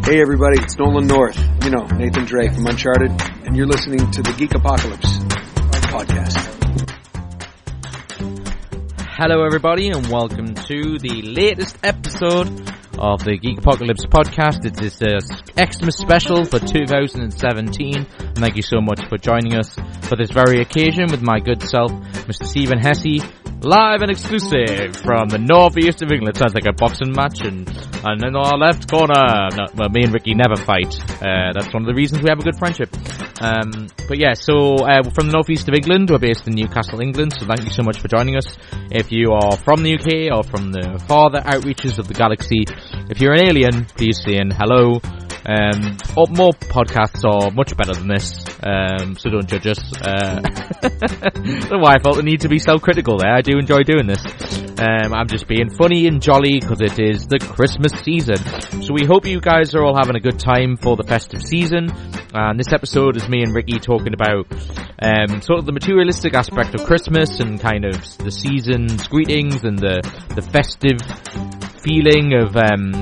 Hey everybody, it's Nolan North. You know, Nathan Drake from Uncharted, and you're listening to the Geek Apocalypse podcast. Hello everybody and welcome to the latest episode of the Geek Apocalypse podcast. It is a Xmas special for 2017. And thank you so much for joining us for this very occasion with my good self, Mr. Stephen Hesse, live and exclusive from the northeast of England. Sounds like a boxing match, and in our left corner, me and Ricky never fight. That's one of the reasons we have a good friendship. But yeah, so from the northeast of England, we're based in Newcastle, England, so thank you so much for joining us. If you are from the UK or from the farther outreaches of the galaxy, if you're an alien, please say hello. More podcasts are much better than this, so don't judge us. I don't know why I felt the need to be self-critical there. I do enjoy doing this. I'm just being funny and jolly because it is the Christmas season. So we hope you guys are all having a good time for the festive season. And this episode is me and Ricky talking about sort of the materialistic aspect of Christmas and kind of the season's greetings and the festive feeling of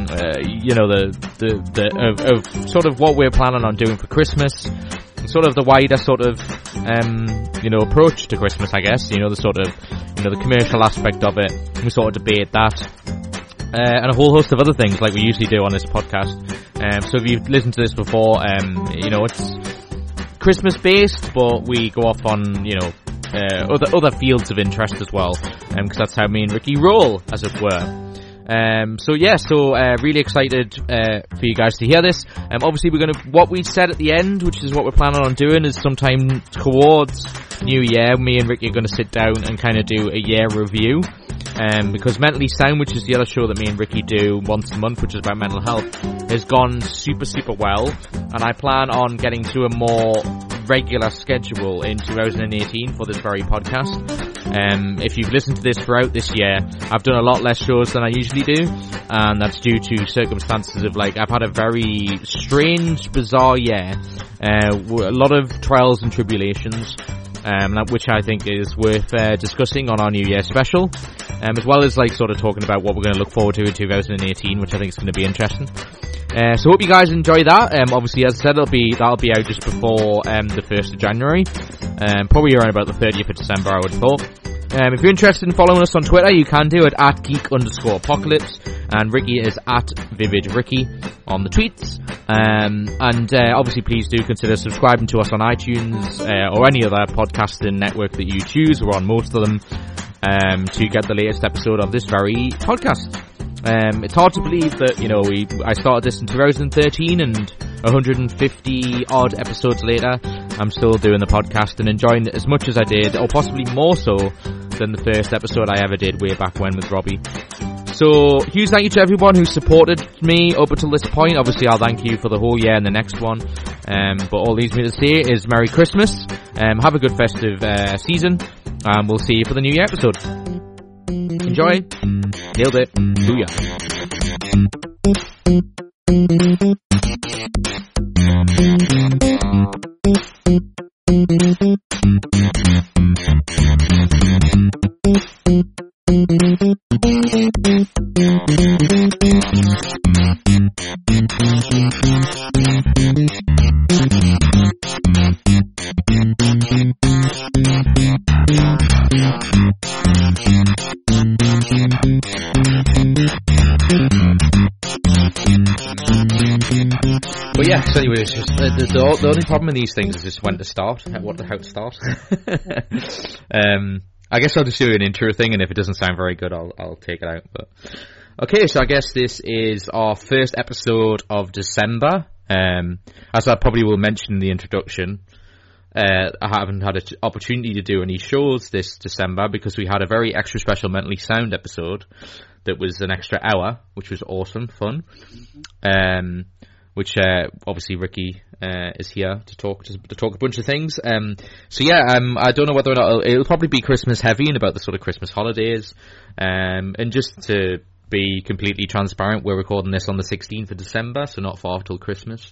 of sort of what we're planning on doing for Christmas, and sort of the wider sort of approach to Christmas, I guess, the sort of the commercial aspect of it. We sort of debate that and a whole host of other things like we usually do on this podcast. So if you've listened to this before, it's Christmas based, but we go off on other fields of interest as well, because that's how me and Ricky roll, as it were. Really excited for you guys to hear this. Obviously what we said at the end, which is what we're planning on doing, is sometime towards New Year, me and Ricky are going to sit down and kind of do a year review. Because Mentally Sound, which is the other show that me and Ricky do once a month, which is about mental health, has gone super, super well. And I plan on getting to a more regular schedule in 2018 for this very podcast. If you've listened to this throughout this year, I've done a lot less shows than I usually do, and that's due to circumstances of I've had a very strange, bizarre year, a lot of trials and tribulations, which I think is worth discussing on our New Year special, as well as sort of talking about what we're going to look forward to in 2018, which I think is going to be interesting. So hope you guys enjoy that. Obviously, as I said, that'll be out just before the 1st of January, probably around about the 30th of December, I would have thought. If you're interested in following us on Twitter, you can do it at geek_apocalypse, and Ricky is at vividricky on the tweets. Obviously please do consider subscribing to us on iTunes, or any other podcasting network that you choose. We're on most of them, to get the latest episode of this very podcast. It's hard to believe that, I started this in 2013, and 150 odd episodes later, I'm still doing the podcast and enjoying it as much as I did, or possibly more so than the first episode I ever did way back when with Robbie. So, huge thank you to everyone who supported me up until this point. Obviously, I'll thank you for the whole year and the next one. But all leaves me to say is Merry Christmas. Have a good festive season, and we'll see you for the New Year episode. Enjoy. Nailed it. Booyah. But yeah, so anyway, it's just the only problem with these things is just when to start, how to start. I guess I'll just do an intro thing, and if it doesn't sound very good, I'll take it out. But okay, so I guess this is our first episode of December. As I probably will mention in the introduction, I haven't had an opportunity to do any shows this December because we had a very extra special Mentally Sound episode that was an extra hour, which was awesome, fun. Which obviously Ricky is here to talk a bunch of things. I don't know whether or not it'll probably be Christmas heavy and about the sort of Christmas holidays. And just to be completely transparent, we're recording this on the 16th of December, so not far till Christmas.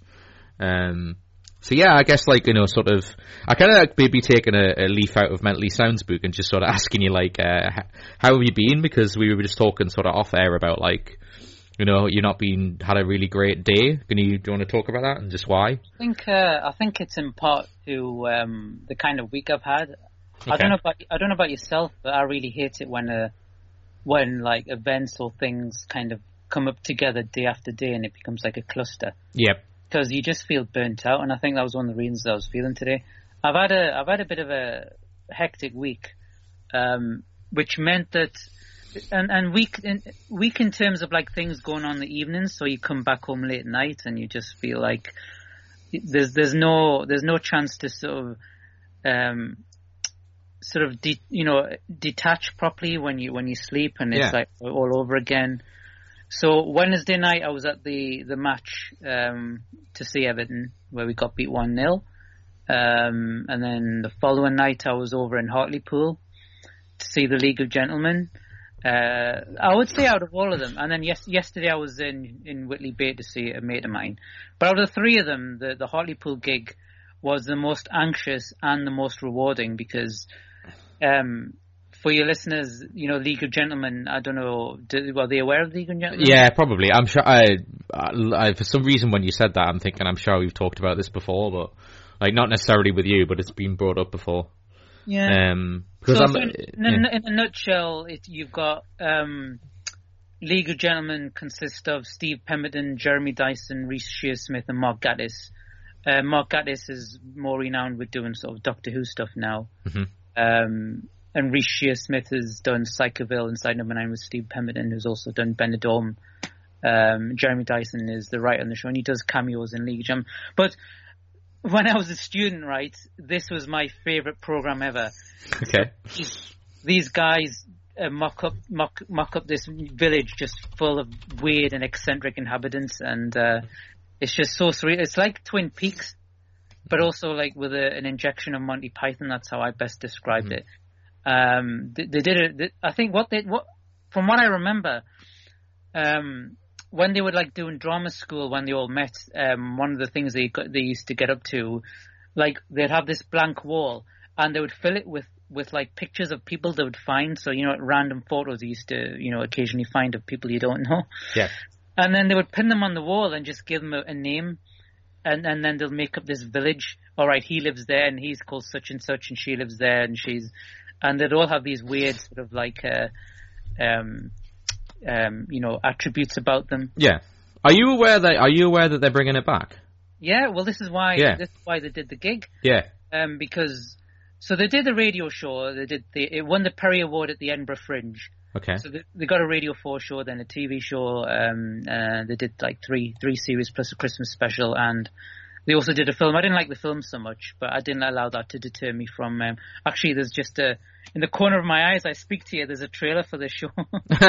I guess I kind of maybe taking a leaf out of Mentally Sound's book and just sort of asking you how have you been, because we were just talking sort of off air about you're not had a really great day. Do you want to talk about that and just why? I think it's in part to the kind of week I've had. Okay. I don't know about yourself, but I really hate it when like events or things kind of come up together day after day and it becomes like a cluster. Yep. Because you just feel burnt out, and I think that was one of the reasons I was feeling today. I've had a bit of a hectic week, which meant that, and week in terms of like things going on in the evenings. So you come back home late at night and you just feel like there's no chance to sort of detach properly when you sleep, and it's like all over again. So Wednesday night I was at the match to see Everton, where we got beat 1-0. And then the following night I was over in Hartlepool to see the League of Gentlemen. I would say out of all of them. And then yesterday I was in Whitley Bay to see a mate of mine. But out of the three of them, the Hartlepool gig was the most anxious and the most rewarding because... for your listeners, League of Gentlemen, I don't know, were they aware of League of Gentlemen? Yeah, probably. I'm sure. I for some reason, when you said that, I'm thinking, I'm sure we've talked about this before, but like not necessarily with you, but it's been brought up before. Yeah. In a nutshell, you've got League of Gentlemen consists of Steve Pemberton, Jeremy Dyson, Rhys Shearsmith, and Mark Gatiss. Mark Gatiss is more renowned with doing sort of Doctor Who stuff now. Mm-hmm. And Rhys Shearsmith has done Psychoville Inside Number 9 with Steve Pemberton, who's also done Benidorm. Jeremy Dyson is the writer on the show, and he does cameos in League of Gentlemen. But when I was a student, right, this was my favourite programme ever. Okay. These guys mock up this village just full of weird and eccentric inhabitants, and it's just so surreal. It's like Twin Peaks, but also like with an injection of Monty Python. That's how I best described it. They did it. I think from what I remember, when they were like doing drama school, when they all met, one of the things they used to get up to, like they'd have this blank wall and they would fill it with like pictures of people they would find. So, random photos they used to, occasionally find of people you don't know. Yeah. And then they would pin them on the wall and just give them a name. And then they'll make up this village. All right, he lives there and he's called such and such and she lives there and she's... And they'd all have these weird sort of like, attributes about them. Yeah. Are you aware that they're bringing it back? Yeah. Well, this is why they did the gig. Yeah. Because they did the radio show. It won the Perry Award at the Edinburgh Fringe. Okay. So they got a Radio 4 show, then a TV show. They did like three series plus a Christmas special, and they also did a film. I didn't like the film so much, but I didn't allow that to deter me from... actually, there's just in the corner of my eyes, I speak to you, there's a trailer for this show.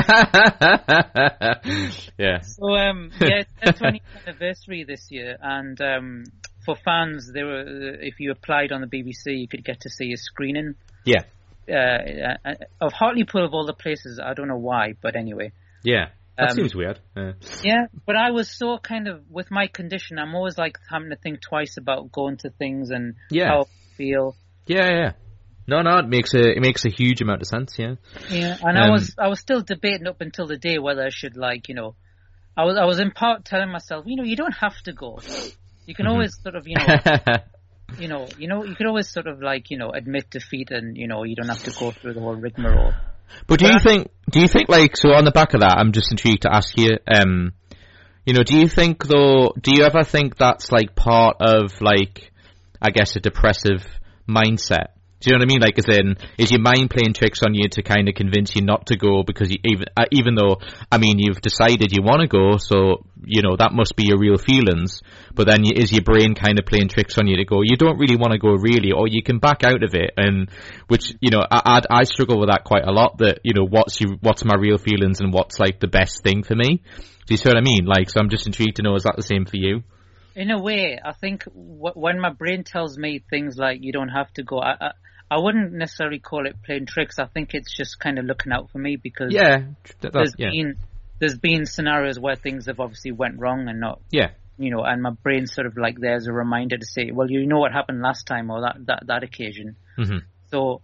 Yeah. So, it's their 20th anniversary this year, and for fans, if you applied on the BBC, you could get to see a screening. Yeah. Of Hartlepool, of all the places. I don't know why, but anyway. Yeah. That seems weird. Yeah, but I was so kind of, with my condition, I'm always like having to think twice about going to things and how I feel. Yeah. No, it makes a huge amount of sense, yeah. Yeah, and I was still debating up until the day whether I should I was in part telling myself, you don't have to go. You can always sort of, you could always sort of admit defeat and, you don't have to go through the whole rigmarole. But do you think so on the back of that, I'm just intrigued to ask you, do you ever think that's like part of like, I guess, a depressive mindset? Do you know what I mean? Like, as in, is your mind playing tricks on you to kind of convince you not to go because even though, I mean, you've decided you want to go, so, that must be your real feelings, but then is your brain kind of playing tricks on you to go, you don't really want to go really, or you can back out of it, and, which, I struggle with that quite a lot, that, what's my real feelings and what's like the best thing for me? Do you see what I mean? Like, so I'm just intrigued to know, is that the same for you? In a way, I think when my brain tells me things like you don't have to go, I wouldn't necessarily call it playing tricks. I think it's just kind of looking out for me because there's been scenarios where things have obviously went wrong and not, and my brain's sort of like there's a reminder to say, well, what happened last time or that occasion. Mm-hmm. So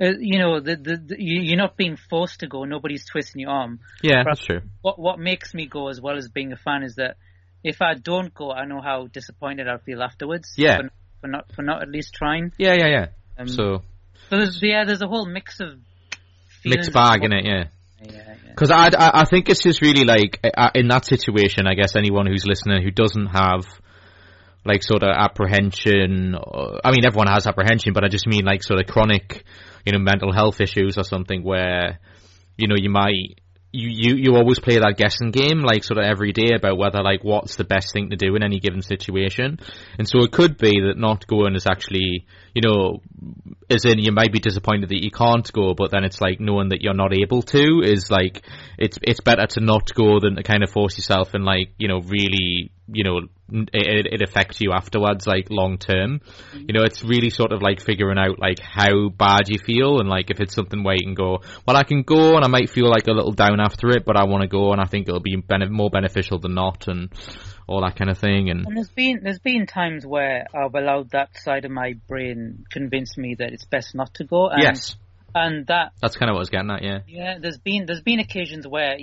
you know, you're not being forced to go. Nobody's twisting your arm. Yeah, that's true. What makes me go, as well as being a fan, is that if I don't go, I know how disappointed I'll feel afterwards. Yeah. For not at least trying. Yeah. So there's a whole mix of mixed bag in it. Yeah. Yeah. Because I think it's just really like in that situation, I guess anyone who's listening who doesn't have like sort of apprehension, I mean everyone has apprehension, but I just mean like sort of chronic, you know, mental health issues or something where, you know, you always play that guessing game like sort of every day about whether like what's the best thing to do in any given situation. And so it could be that not going is actually, you know, as in you might be disappointed that you can't go, but then it's like knowing that you're not able to is like it's better to not go than to kind of force yourself and like, you know, really, you know, it affects you afterwards, like long term. You know, it's really sort of like figuring out like how bad you feel, and like if it's something where you can go, well, I can go and I might feel like a little down after it, but I want to go and I think it'll be more beneficial than not, and all that kind of thing. And there's been times where I've allowed that side of my brain convince me that it's best not to go. And, yes, and that's kind of what I was getting at. Yeah. There's been occasions where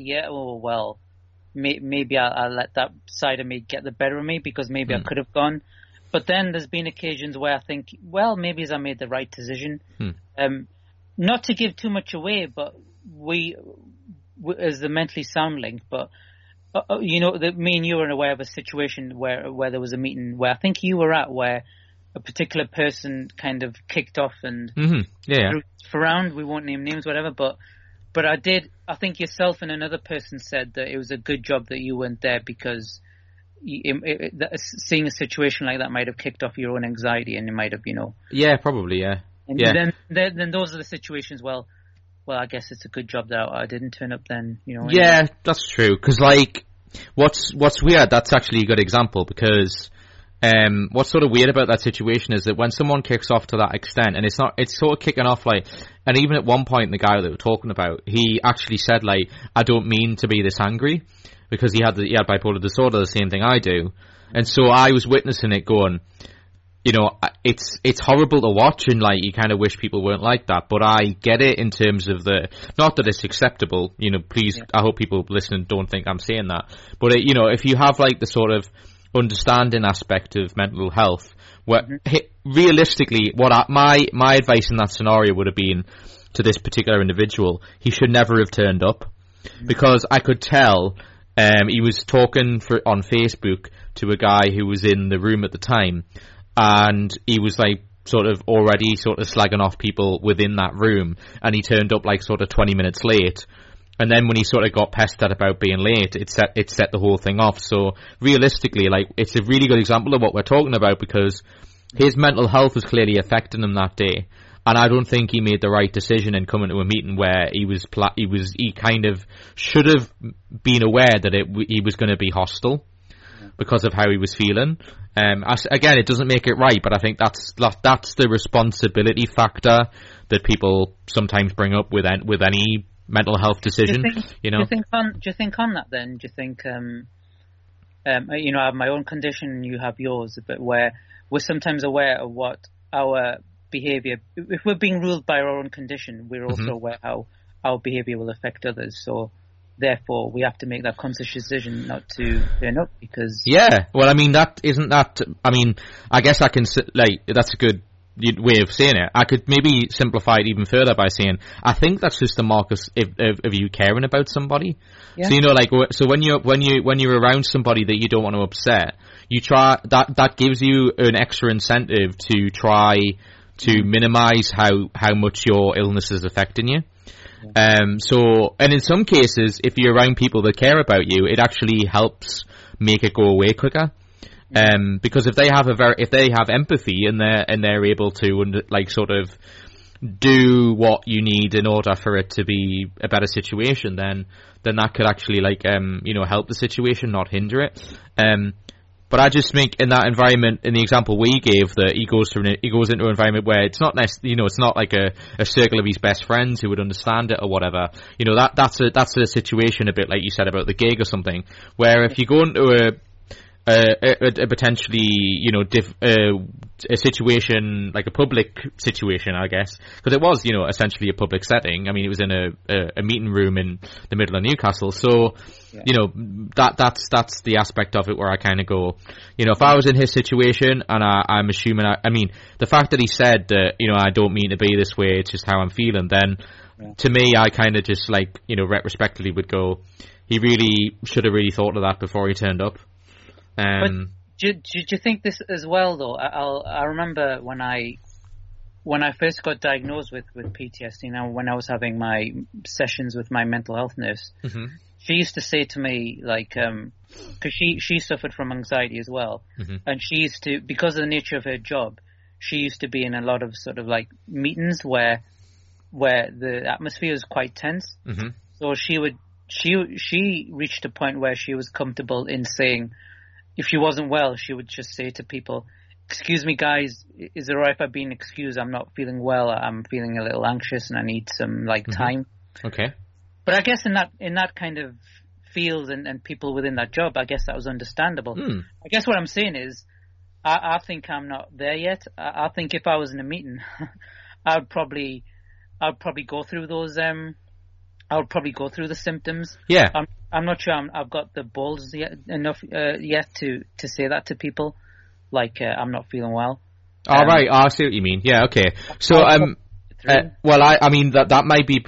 maybe I'll let that side of me get the better of me because maybe I could have gone. But then there's been occasions where I think, well, maybe I made the right decision. Not to give too much away, but we as the Mentally Sound link, but you know, me and you were aware of a situation where there was a meeting where I think you were at, where a particular person kind of kicked off and threw around. We won't name names, whatever, but I think yourself and another person said that it was a good job that you weren't there because seeing a situation like that might have kicked off your own anxiety, and it might have, you know. Yeah, probably, yeah. And then those are the situations. Well, I guess it's a good job that I didn't turn up then, you know. Yeah, that's true. Because like, what's weird? That's actually a good example because. What's sort of weird about that situation is that when someone kicks off to that extent, and it's sort of kicking off like, and even at one point, the guy that we're talking about, he actually said like, I don't mean to be this angry, because he had bipolar disorder, the same thing I do. And so I was witnessing it going, you know, it's horrible to watch, and like, you kind of wish people weren't like that, but I get it in terms of not that it's acceptable, you know, please, I hope people listening don't think I'm saying that, but you know, if you have like the sort of understanding aspect of mental health, where realistically, my advice in that scenario would have been to this particular individual, he should never have turned up, because I could tell he was talking on Facebook to a guy who was in the room at the time, and he was like already slagging off people within that room, and he turned up like 20 minutes late. And then when he sort of got pestered about being late, it set the whole thing off. So realistically, like, it's a really good example of what we're talking about, because his mental health was clearly affecting him that day. And I don't think he made the right decision in coming to a meeting where he kind of should have been aware that he was going to be hostile because of how he was feeling. Again, it doesn't make it right, but I think that's the responsibility factor that people sometimes bring up with any mental health decision. You know. Do you think on that then? Do you think you know, I have my own condition and you have yours, but where we're sometimes aware of what our behaviour, if we're being ruled by our own condition, we're also aware how our behaviour will affect others. So therefore, we have to make that conscious decision not to turn up because. Yeah, well, I mean, I guess I can like that's a good way of saying it. I could maybe simplify it even further by saying I think that's just the mark of you caring about somebody. Yeah. So you know, like, so when you're around somebody that you don't want to upset, you try that gives you an extra incentive to try to minimize how much your illness is affecting you. So, and in some cases, if you're around people that care about you, it actually helps make it go away quicker. Because if they have empathy and they're able to like sort of do what you need in order for it to be a better situation, then that could actually like you know, help the situation, not hinder it. But I just think in that environment, in the example we gave, that he goes into an environment where it's not you know, it's not like a circle of his best friends who would understand it or whatever. You know, that's a situation a bit like you said about the gig or something, where if you go into a potentially, you know, a situation, like a public situation, I guess, because it was, you know, essentially a public setting. I mean, it was in a meeting room in the middle of Newcastle. So, you know, that's the aspect of it where I kind of go, you know, if I was in his situation, and I'm assuming, I mean, the fact that he said that, you know, I don't mean to be this way, it's just how I'm feeling, then to me, I kind of just, like, you know, retrospectively would go, he really should have really thought of that before he turned up. But do you think this as well, though? I remember when I first got diagnosed with PTSD, now when I was having my sessions with my mental health nurse, she used to say to me, like, because she suffered from anxiety as well, and she used to, because of the nature of her job, she used to be in a lot of sort of like meetings where the atmosphere was quite tense. So she reached a point where she was comfortable in saying, if she wasn't well, she would just say to people, "Excuse me, guys, is it alright if I've been excused? I'm not feeling well. I'm feeling a little anxious, and I need some time." Okay. But I guess in that kind of field and people within that job, I guess that was understandable. I guess what I'm saying is, I think I'm not there yet. I think if I was in a meeting, I'd probably go through those. I would probably go through the symptoms. Yeah. I'm not sure I've got the balls enough yet to say that to people. Like, I'm not feeling well. All right. I see what you mean. Yeah. Okay. So, well, I mean, that might be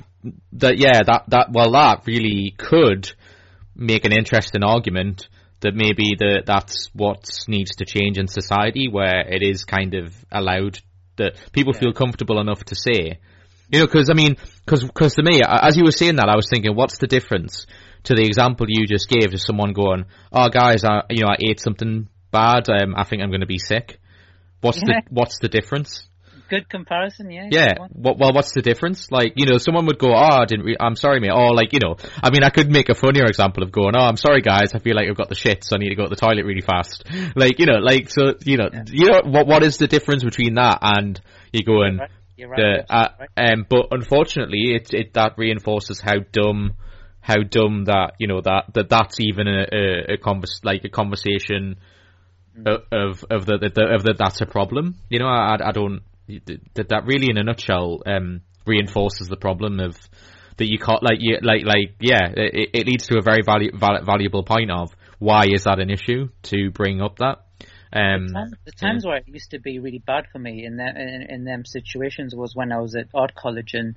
that really could make an interesting argument that maybe that's what needs to change in society, where it is kind of allowed that people feel comfortable enough to say, you know, because to me, as you were saying that, I was thinking, what's the difference to the example you just gave to someone going, "Oh, guys, I ate something bad. I think I'm going to be sick." What's the difference? Good comparison, yeah. Yeah. Well, what's the difference? Like, you know, someone would go, "Oh, I'm sorry, mate." Or like, you know, I mean, I could make a funnier example of going, "Oh, I'm sorry, guys. I feel like I've got the shit, so I need to go to the toilet really fast." Like, you know, like, so, you know, what is the difference between that and you going, You're right. but unfortunately, that reinforces how dumb that, you know, that's even a conversation of that that's a problem. You know, I don't, that really in a nutshell reinforces the problem of that you can't, it leads to a very valuable point of why is that an issue to bring up that. The times where it used to be really bad for me in them situations was when I was at art college, and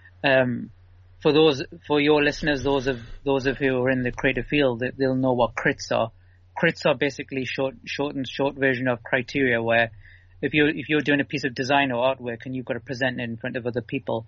for your listeners, those of who are in the creative field, they'll know what crits are. Crits are basically short version of criteria, where if you're doing a piece of design or artwork and you've got to present it in front of other people,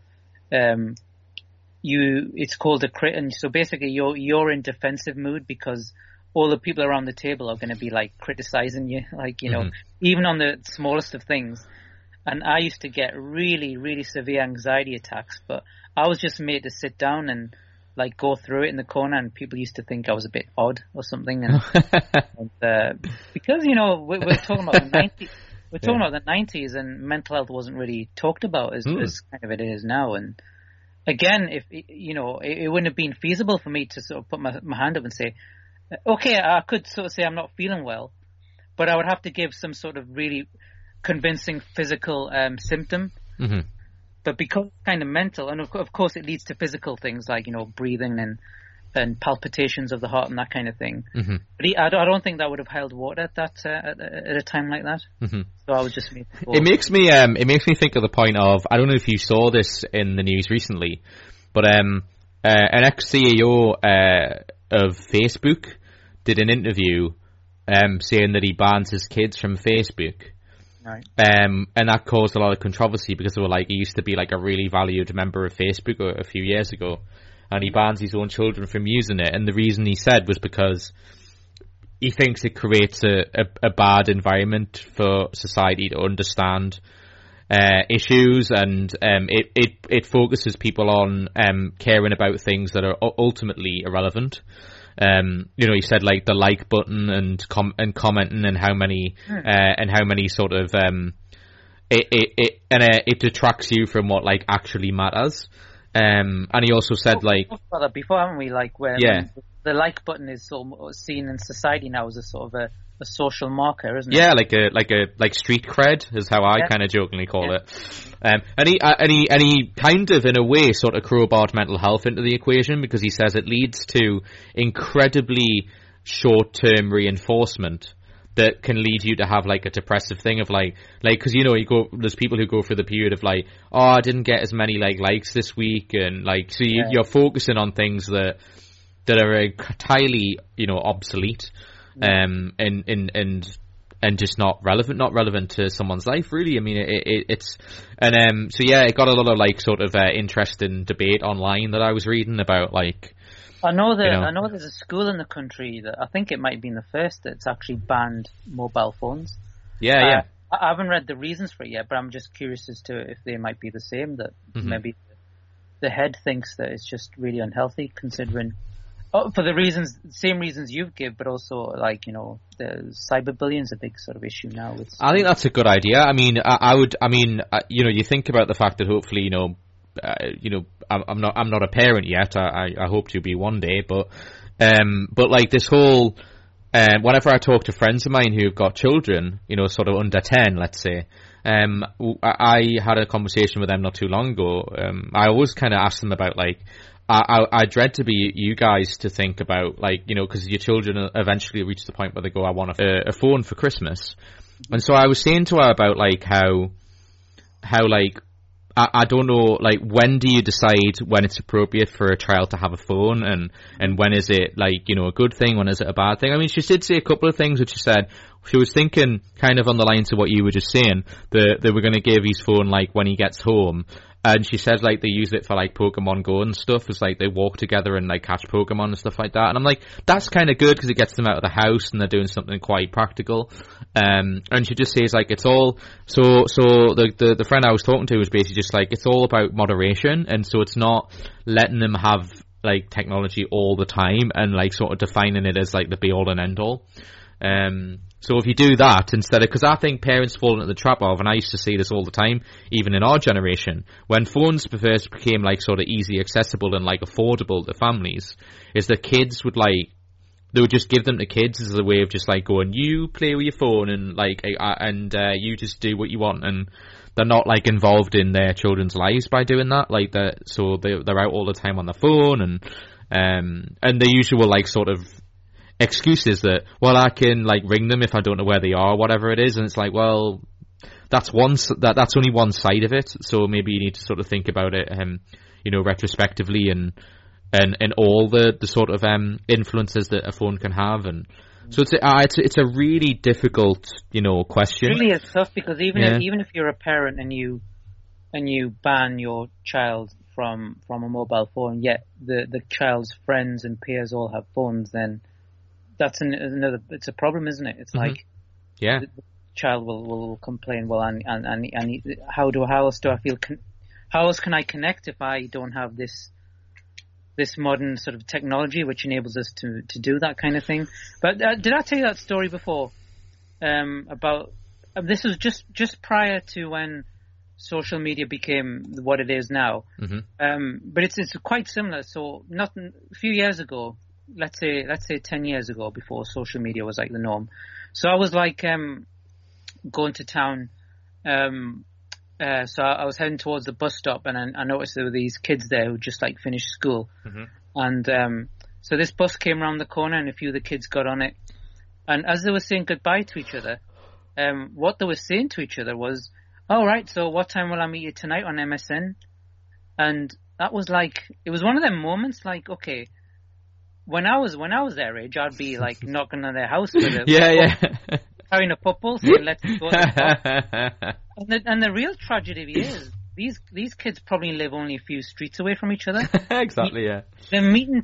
it's called a crit, and so basically you're in defensive mood because all the people around the table are going to be like criticizing you, like, you know, even on the smallest of things. And I used to get really, really severe anxiety attacks, but I was just made to sit down and like go through it in the corner, and people used to think I was a bit odd or something. And, because, you know, we're talking about the 90s. We're talking about the 90s, and mental health wasn't really talked about as kind of it is now. And again, if you know, it wouldn't have been feasible for me to sort of put my hand up and say, okay, I could sort of say I'm not feeling well, but I would have to give some sort of really convincing physical symptom. But because it's kind of mental, and of course it leads to physical things like, you know, breathing and palpitations of the heart and that kind of thing. But I don't think that would have held water at a time like that. So I was just it makes me think of the point of, I don't know if you saw this in the news recently, but an ex-CEO of Facebook did an interview saying that he bans his kids from Facebook. Right. And that caused a lot of controversy because they were like, he used to be like a really valued member of Facebook a few years ago, and he bans his own children from using it. And the reason he said was because he thinks it creates a bad environment for society to understand issues, and it focuses people on caring about things that are ultimately irrelevant. You know, he said like the like button and commenting and how many sort of it detracts you from what like actually matters. And he also said like before, haven't we? Like when the like button is sort of seen in society now as a sort of a social marker, isn't it? Yeah, like street cred is how I kind of jokingly call it. And he kind of, in a way, sort of crowbarred mental health into the equation, because he says it leads to incredibly short-term reinforcement that can lead you to have like a depressive thing of like, cause there's people who go through the period of like, oh, I didn't get as many likes this week. And like, so you're focusing on things that are entirely, obsolete, and just not relevant to someone's life, really. I mean, it got a lot of like sort of interesting debate online that I was reading about like. I know there's a school in the country that I think it might be the first that's actually banned mobile phones. Yeah. I haven't read the reasons for it yet, but I'm just curious as to if they might be the same, that maybe the head thinks that it's just really unhealthy, considering for the same reasons you've given, but also like, the cyberbullying is a big sort of issue now. I think that's a good idea. I mean, you think about the fact that hopefully, I'm not a parent yet. I hope to be one day, but like this whole, whenever I talk to friends of mine who've got children, sort of under 10, let's say, I had a conversation with them not too long ago. I always kind of ask them about like, I dread to be you guys to think about like, because your children eventually reach the point where they go, I want a phone for Christmas. And so I was saying to her about like how like, I don't know, like, when do you decide when it's appropriate for a child to have a phone, and when is it, like, a good thing, when is it a bad thing? I mean, she did say a couple of things which she said. She was thinking kind of on the lines of what you were just saying, that they were going to give his phone, like, when he gets home. And she said, like, they use it for, like, Pokemon Go and stuff. It's like they walk together and, like, catch Pokemon and stuff like that. And I'm like, that's kind of good because it gets them out of the house and they're doing something quite practical. And she just says, like, it's all... So the friend I was talking to was basically just like, it's all about moderation. And so it's not letting them have, like, technology all the time and, like, sort of defining it as, like, the be-all and end-all. So if you do that instead of, because I think parents fall into the trap of, and I used to see this all the time, even in our generation, when phones first became like sort of easy accessible and like affordable to families, is that kids would like, they would just give them to kids as a way of just like going, you play with your phone and like, you just do what you want, and they're not like involved in their children's lives by doing that, like that. So they're out all the time on the phone, and the usual like sort of excuses that, well, I can like ring them if I don't know where they are, whatever it is, and it's like, well, that's only one side of it. So maybe you need to sort of think about it, retrospectively and all the sort of influences that a phone can have, and so it's a really difficult question. It really is tough, because even if you're a parent and you ban your child from a mobile phone, yet the child's friends and peers all have phones, then that's another. It's a problem, isn't it? It's like, the child will complain. Well, and how else can I connect if I don't have this modern sort of technology which enables us to do that kind of thing? But did I tell you that story before? About this was just prior to when social media became what it is now. But it's quite similar. So not a few years ago. Let's say 10 years ago, before social media was like the norm. So I was like going to town. So I was heading towards the bus stop, and I noticed there were these kids there who just like finished school. And so this bus came around the corner, and a few of the kids got on it. And as they were saying goodbye to each other, what they were saying to each other was, "All right, so what time will I meet you tonight on MSN?" And that was like, it was one of them moments like, okay, when I was their age, I'd be like knocking on their house with it, carrying a football, saying let's go. And the real tragedy is these kids probably live only a few streets away from each other. Exactly, yeah. They're arranging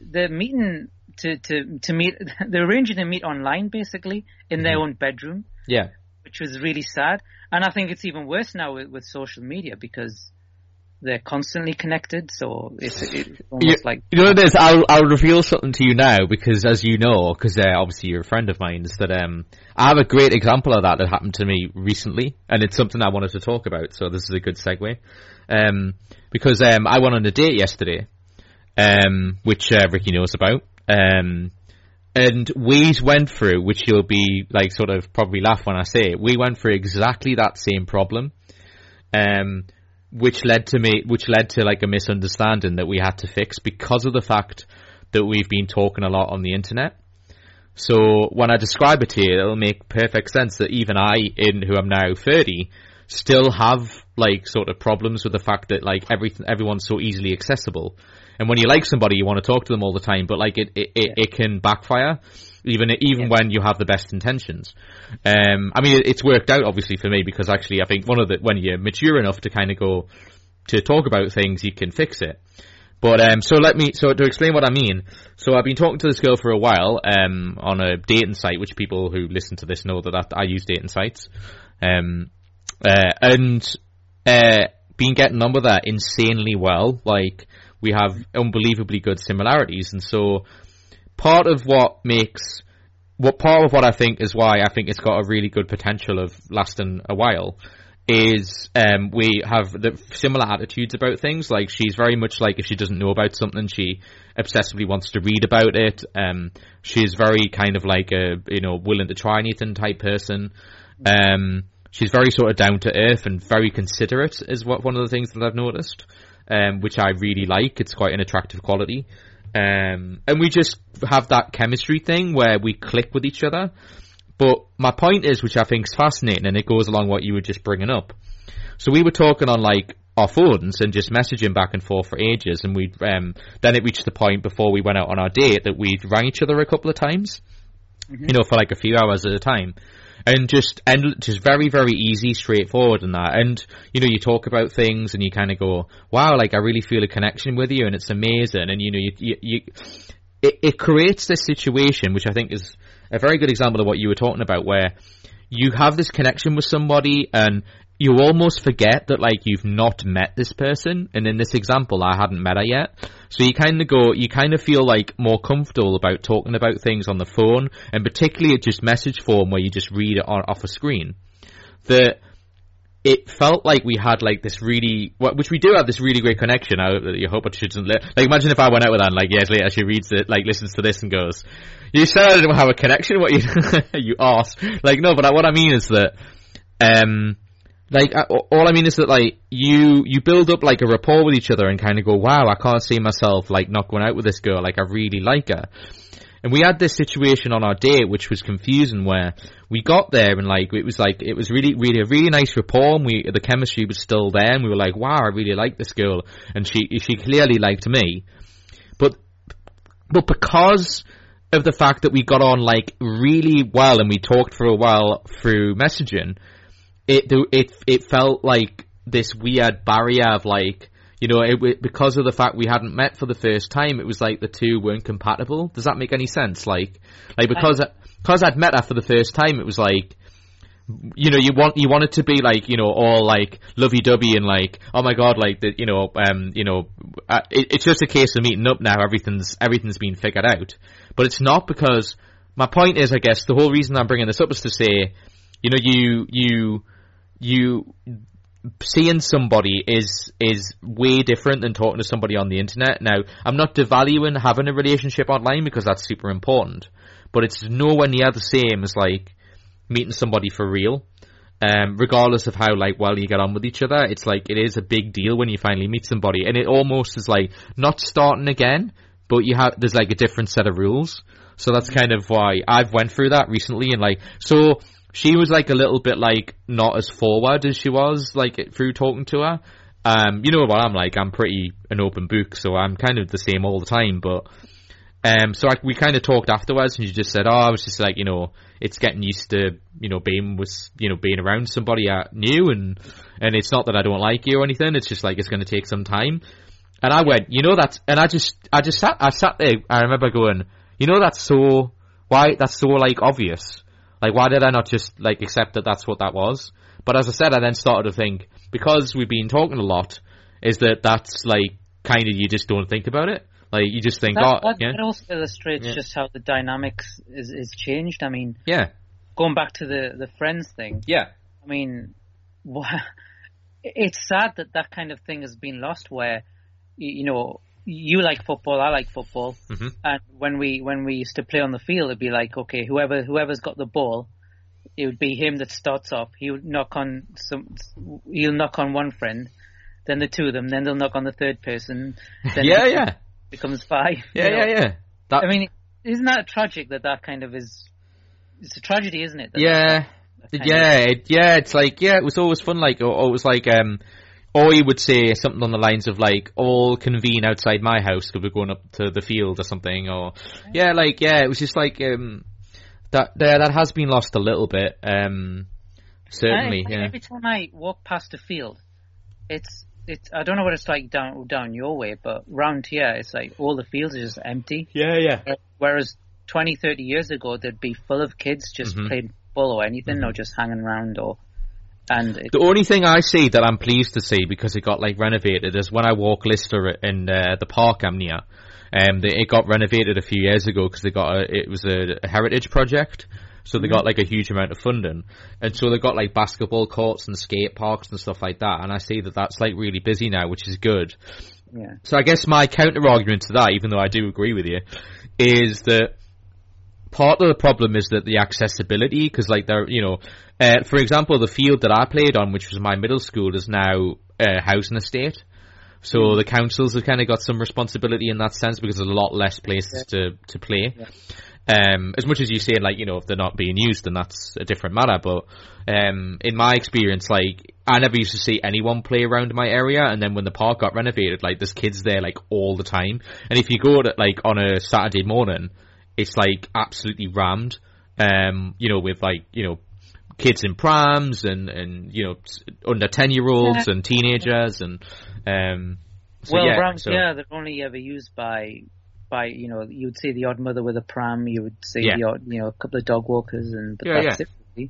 to meet online, basically in their own bedroom. Yeah, which was really sad. And I think it's even worse now with social media, because they're constantly connected, so it's almost like... You know what it is? I'll reveal something to you now, because as you know, because obviously you're a friend of mine, is that I have a great example of that happened to me recently, and it's something I wanted to talk about, so this is a good segue. Because I went on a date yesterday, which Ricky knows about, And we went through, which you'll be like sort of probably laugh when I say it, we went through exactly that same problem, which led to like a misunderstanding that we had to fix because of the fact that we've been talking a lot on the internet. So when I describe it to you, it'll make perfect sense that even I, who am now 30, still have like sort of problems with the fact that like everyone's so easily accessible. And when you like somebody, you want to talk to them all the time, but like it can backfire, even when you have the best intentions. I mean, it's worked out obviously for me because actually I think when you're mature enough to kind of go to talk about things, you can fix it. But so to explain what I mean, so I've been talking to this girl for a while on a dating site, which people who listen to this know that I use dating sites, and been getting on with her insanely well. Like, we have unbelievably good similarities, and so part of what I think is why I think it's got a really good potential of lasting a while is we have the similar attitudes about things. Like, she's very much like, if she doesn't know about something, she obsessively wants to read about it. She's very kind of like a, willing to try anything type person. She's very sort of down to earth and very considerate is one of the things that I've noticed, which I really like. It's quite an attractive quality. And we just have that chemistry thing where we click with each other. But my point is, which I think is fascinating, and it goes along what you were just bringing up. So we were talking on like our phones and just messaging back and forth for ages, and we then it reached the point before we went out on our date that we'd rang each other a couple of times, for like a few hours at a time. And just very, very easy, straightforward and that. And, you talk about things and you kind of go, wow, like I really feel a connection with you and it's amazing. And, it creates this situation, which I think is a very good example of what you were talking about, where you have this connection with somebody and you almost forget that like you've not met this person. And in this example, I hadn't met her yet. So you kind of feel like more comfortable about talking about things on the phone, and particularly at just message form where you just read it off a screen. That it felt like we had like this which we do have this really great connection. I hope it shouldn't, like, imagine if I went out with her and like years later she reads it, like listens to this and goes, you said I didn't have a connection, what you arse. Like, no, but what I mean is that, all I mean is that, like, you build up, like, a rapport with each other and kind of go, wow, I can't see myself, like, not going out with this girl, like, I really like her. And we had this situation on our date, which was confusing, where we got there and, like, it was really, really a really nice rapport, and the chemistry was still there, and we were like, wow, I really like this girl, and she clearly liked me. But because of the fact that we got on, like, really well, and we talked for a while through messaging, it felt like this weird barrier of like, because of the fact we hadn't met for the first time, it was like the two weren't compatible. Does that make any sense? Like because I'd met her for the first time, it was like, you want it to be like, all like lovey-dovey and like, oh my god, like the, it's just a case of meeting up now. Everything's been figured out, but it's not, because my point is, I guess the whole reason I'm bringing this up is to say, you seeing somebody is way different than talking to somebody on the internet. Now, I'm not devaluing having a relationship online because that's super important, but it's nowhere near the same as like meeting somebody for real. Regardless of how like well you get on with each other, it's like it is a big deal when you finally meet somebody, and it almost is like not starting again, but there's like a different set of rules. So that's kind of why I've went through that recently, and like so. She was like a little bit like not as forward as she was like through talking to her. You know what I'm like, I'm pretty an open book, so I'm kind of the same all the time. But we kind of talked afterwards, and she just said, I was just like, it's getting used to being around somebody I knew, and it's not that I don't like you or anything. It's just like it's going to take some time. And I went, and I sat there. I remember going, that's so like obvious. Like, why did I not just, like, accept that that's what that was? But as I said, I then started to think, because we've been talking a lot, is that's, like, kind of, you just don't think about it. Like, you just think, It also illustrates just how the dynamics is changed. I mean, going back to the friends thing. Yeah. I mean, it's sad that kind of thing has been lost where, you like football, I like football, and when we used to play on the field, it'd be like, okay, whoever's got the ball, it would be him that starts off. He'll knock on one friend, then the two of them, then they'll knock on the third person. Then it becomes five. Yeah. I mean, isn't that tragic that kind of is? It's a tragedy, isn't it? It's like, it was always fun, like, or it was like, or he would say something on the lines of, like, all convene outside my house because we're going up to the field or something, or, it was just like, that has been lost a little bit, certainly, Every time I walk past a field, it's, I don't know what it's like down your way, but round here, it's like all the fields are just empty. Yeah. Whereas 20, 30 years ago, they'd be full of kids just playing football or anything, or just hanging around, the only thing I see that I'm pleased to see because it got like renovated is when I walk Lister in the park I'm near. It got renovated a few years ago because it was a heritage project, so they got like a huge amount of funding, and so they got like basketball courts and skate parks and stuff like that. And I see that that's like really busy now, which is good. Yeah. So I guess my counter argument to that, even though I do agree with you, is that part of the problem is that the accessibility, because like for example, the field that I played on, which was my middle school, is now a housing estate. So the councils have kind of got some responsibility in that sense because there's a lot less places to play. Yeah. As much as you say, like, if they're not being used, then that's a different matter. But in my experience, like, I never used to see anyone play around my area, and then when the park got renovated, like, there's kids there like all the time. And if you go to like on a Saturday morning, it's like absolutely rammed. With like kids in prams and under 10-year-olds and teenagers and rams, they're only ever used by you would see the odd mother with a pram, you would see the odd, a couple of dog walkers, that's it. Really.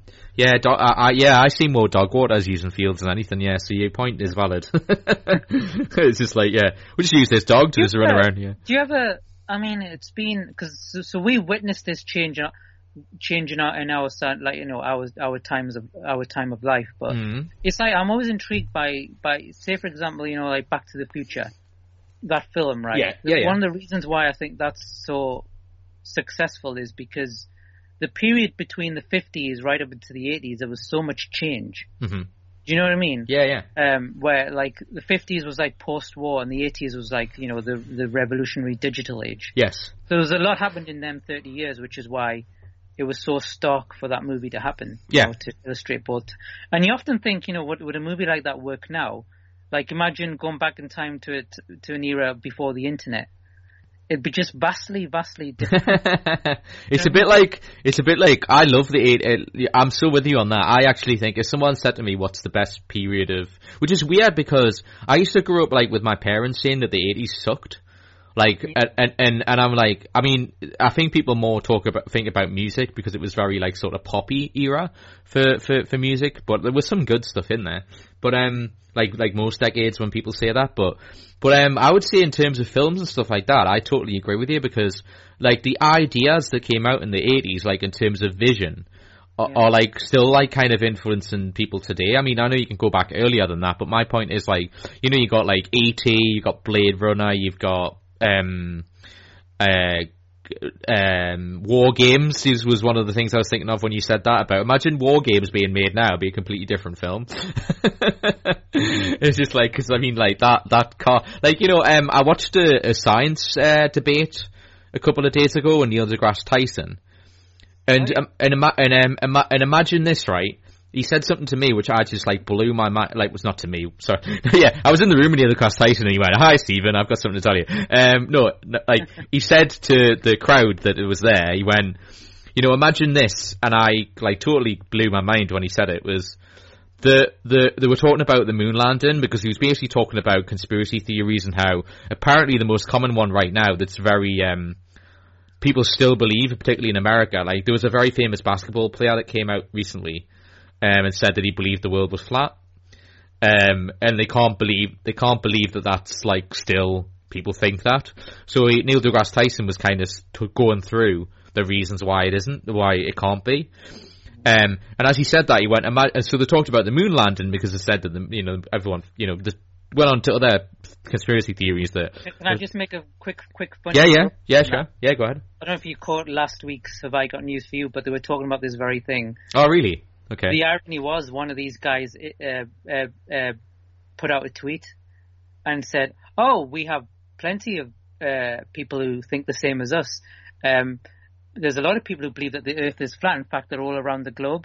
I see more dog walkers using fields than anything. Yeah, so your point is valid. It's just like we just use this dog to just run around. Yeah. Do you ever? I mean, it's been because we witnessed this change in our side, like our time of life. But it's like I'm always intrigued by say for example, like Back to the Future, that film, right? One of the reasons why I think that's so successful is because the period between the 50s right up into the 80s, there was so much change. Mm-hmm. Do you know what I mean? Yeah. Where like the 50s was like post-war and the 80s was like, the revolutionary digital age. Yes. So there was a lot happened in them 30 years, which is why it was so stark for that movie to happen. Yeah. To illustrate both. And you often think, would a movie like that work now? Like imagine going back in time to an era before the internet. It'd be just vastly different. It's a bit like I love the I'm so with you on that. I actually think if someone said to me what's the best period of, which is weird because I used to grow up like with my parents saying that the 80s sucked. Like and I'm like, I mean, I think people more think about music because it was very like sort of poppy era for music, but there was some good stuff in there. But like most decades when people say that, but I would say in terms of films and stuff like that, I totally agree with you because like the ideas that came out in the 80s, like in terms of vision, are like still like kind of influencing people today. I mean, I know you can go back earlier than that, but my point is like, you got like E.T., you got Blade Runner, you've got War Games was one of the things I was thinking of when you said that about. Imagine War Games being made now, it'd be a completely different film. It's just like, because I mean, like that car, like I watched a science debate a couple of days ago with Neil deGrasse Tyson, and imagine this, right? He said something to me which I just like blew my mind. Like, was not to me. Sorry. Yeah, I was in the room with Neil deGrasse Tyson and he went, "Hi, Stephen, I've got something to tell you." No, like he said to the crowd that it was there. He went, imagine this, and I like totally blew my mind when he said it. Was they were talking about the moon landing because he was basically talking about conspiracy theories and how apparently the most common one right now that's very people still believe, particularly in America. Like there was a very famous basketball player that came out recently. And said that he believed the world was flat, and they can't believe that that's like still people think that. So Neil deGrasse Tyson was kind of going through the reasons why it can't be. And as he said that, he went, and so they talked about the moon landing because they said that everyone, went on to other conspiracy theories that... Can I just make a quick funny joke? Yeah, sure. Yeah, go ahead. I don't know if you caught last week's Have I Got News For You, but they were talking about this very thing. Oh, really? Okay. The irony was one of these guys put out a tweet and said, "Oh, we have plenty of people who think the same as us. There's a lot of people who believe that the Earth is flat. In fact, they're all around the globe."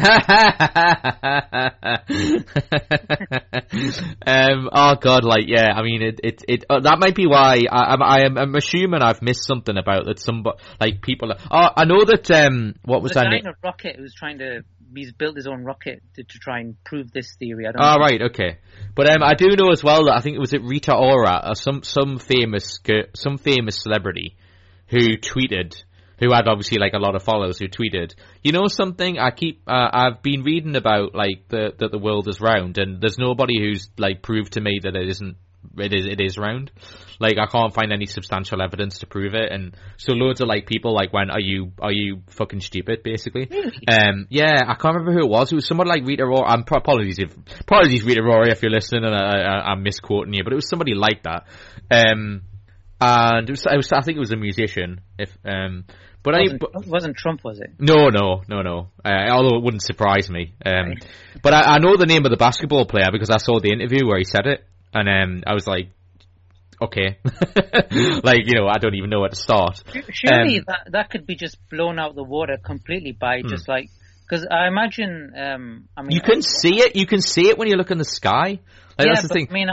Oh God, like, yeah, I mean, it that might be why I'm assuming I've missed something about that. Like, people, I know that, what was that name? A rocket who's he's built his own rocket to try and prove this theory. I don't know. Right, okay. But, I do know as well that I think it was Rita Ora, or some famous celebrity who tweeted, who had obviously like a lot of followers, who tweeted, you know something, I've been reading about like that the world is round, and there's nobody who's like proved to me that it is round. Like, I can't find any substantial evidence to prove it, and so loads of like people like went, are you fucking stupid, basically? Really? Yeah, I can't remember who it was. It was someone like Rita Ora. Apologies Rita Ora if you're listening, and I'm misquoting you, but it was somebody like that. And I think it was a musician. But wasn't Trump, was it? No. Although it wouldn't surprise me. But I know the name of the basketball player because I saw the interview where he said it, and I was like, okay, like, you know, I don't even know where to start. Surely that could be just blown out the water completely by just like, because I imagine, I mean, you can see it. You can see it when you look in the sky. Like, yeah, that's the thing. I mean,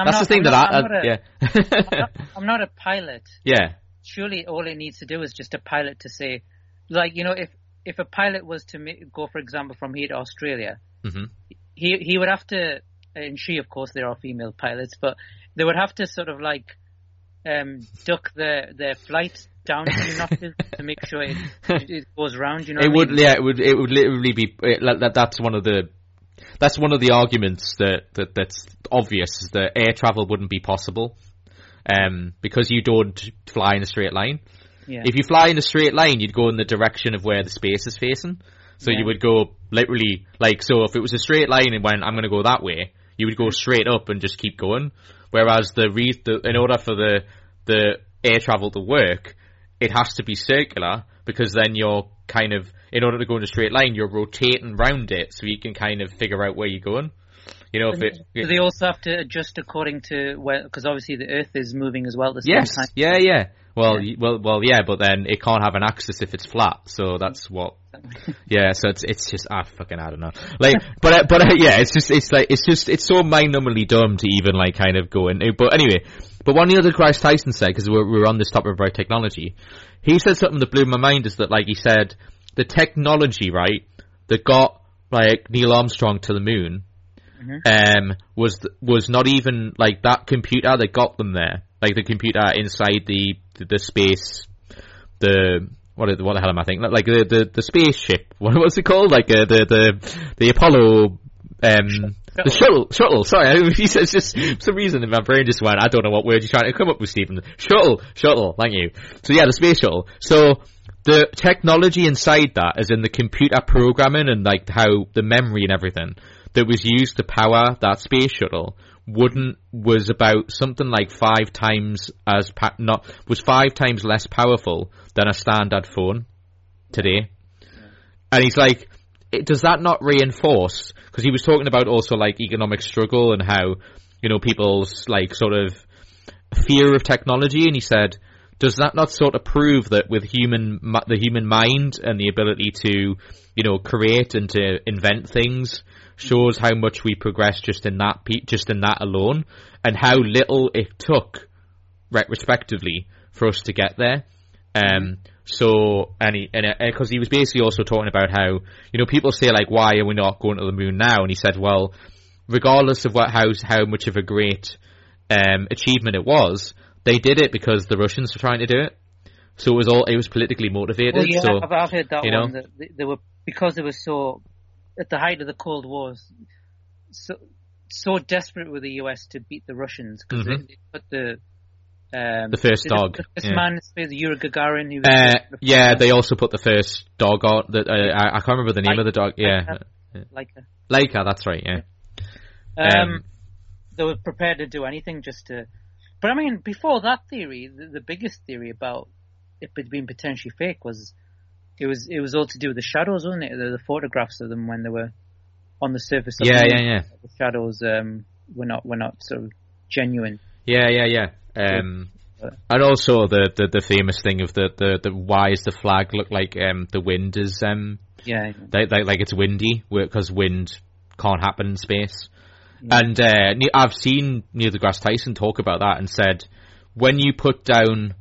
I'm not a pilot. Yeah. Surely all it needs to do is just a pilot to say, like, you know, if a pilot was to go, for example, from here to Australia, mm-hmm. he would have to, and she, of course, there are female pilots, but they would have to sort of like duck their flight down a few notches to make sure it goes round. You know, it would. Yeah, it would literally be. That's one of the arguments that's obvious, is that air travel wouldn't be possible. Because you don't fly in a straight line. Yeah. If you fly in a straight line, you'd go in the direction of where the space is facing. So you would go literally, like, so if it was a straight line and went, I'm going to go that way, you would go straight up and just keep going. Whereas in order for the air travel to work, it has to be circular, because then you're kind of, in order to go in a straight line, you're rotating round it so you can kind of figure out where you're going. You know, do they also have to adjust according to where, because obviously the Earth is moving as well at the same time. Yeah. Well, yeah, but then it can't have an axis if it's flat. So that's what. Yeah, so it's just I don't know. Like, but yeah, it's so mind-numbingly dumb to even like kind of go into. But anyway, one of the other Christ Tyson said, because we're on this topic about technology, he said something that blew my mind. Is that, like, he said the technology, right, that got like Neil Armstrong to the moon. Mm-hmm. Was not even like that computer that got them there, like the computer inside the space, what the hell am I thinking? Like the spaceship. What was it called? Like the Apollo, the shuttle. Sorry, he says, just for some reason in my brain just went, I don't know what word you're trying to come up with, Stephen. Shuttle. Thank you. So yeah, the space shuttle. So the technology inside that, as in the computer programming and like how the memory and everything that was used to power that space shuttle was about something like 5 times less powerful than a standard phone today. And he's like, does that not reinforce? Because he was talking about also like economic struggle and how, you know, people's like sort of fear of technology, and he said, does that not sort of prove that with the human mind and the ability to, you know, create and to invent things shows how much we progress just in that alone, and how little it took, respectively, for us to get there. So, because he was basically also talking about how, you know, people say like, why are we not going to the moon now? And he said, well, regardless of how much of a great achievement it was, they did it because the Russians were trying to do it. So it was politically motivated. Well, yeah, so, I've heard that, you know, one, that they were, because they were so, at the height of the Cold War, so desperate were the US to beat the Russians, because they put the first dog. This man, Yuri Gagarin. He was they also put the first dog on. I can't remember the name of the dog. Yeah, Laika. That's right. Yeah. they were prepared to do anything just to. But I mean, before that theory, the biggest theory about it being potentially fake was it was all to do with the shadows, wasn't it? The photographs of them when they were on the surface. Of the moon. Yeah. The shadows were not sort of genuine. Yeah. And also the famous thing of the why does the flag look like the wind is like it's windy because wind can't happen in space. Yeah. And I've seen Neil deGrasse Tyson talk about that and said when you put down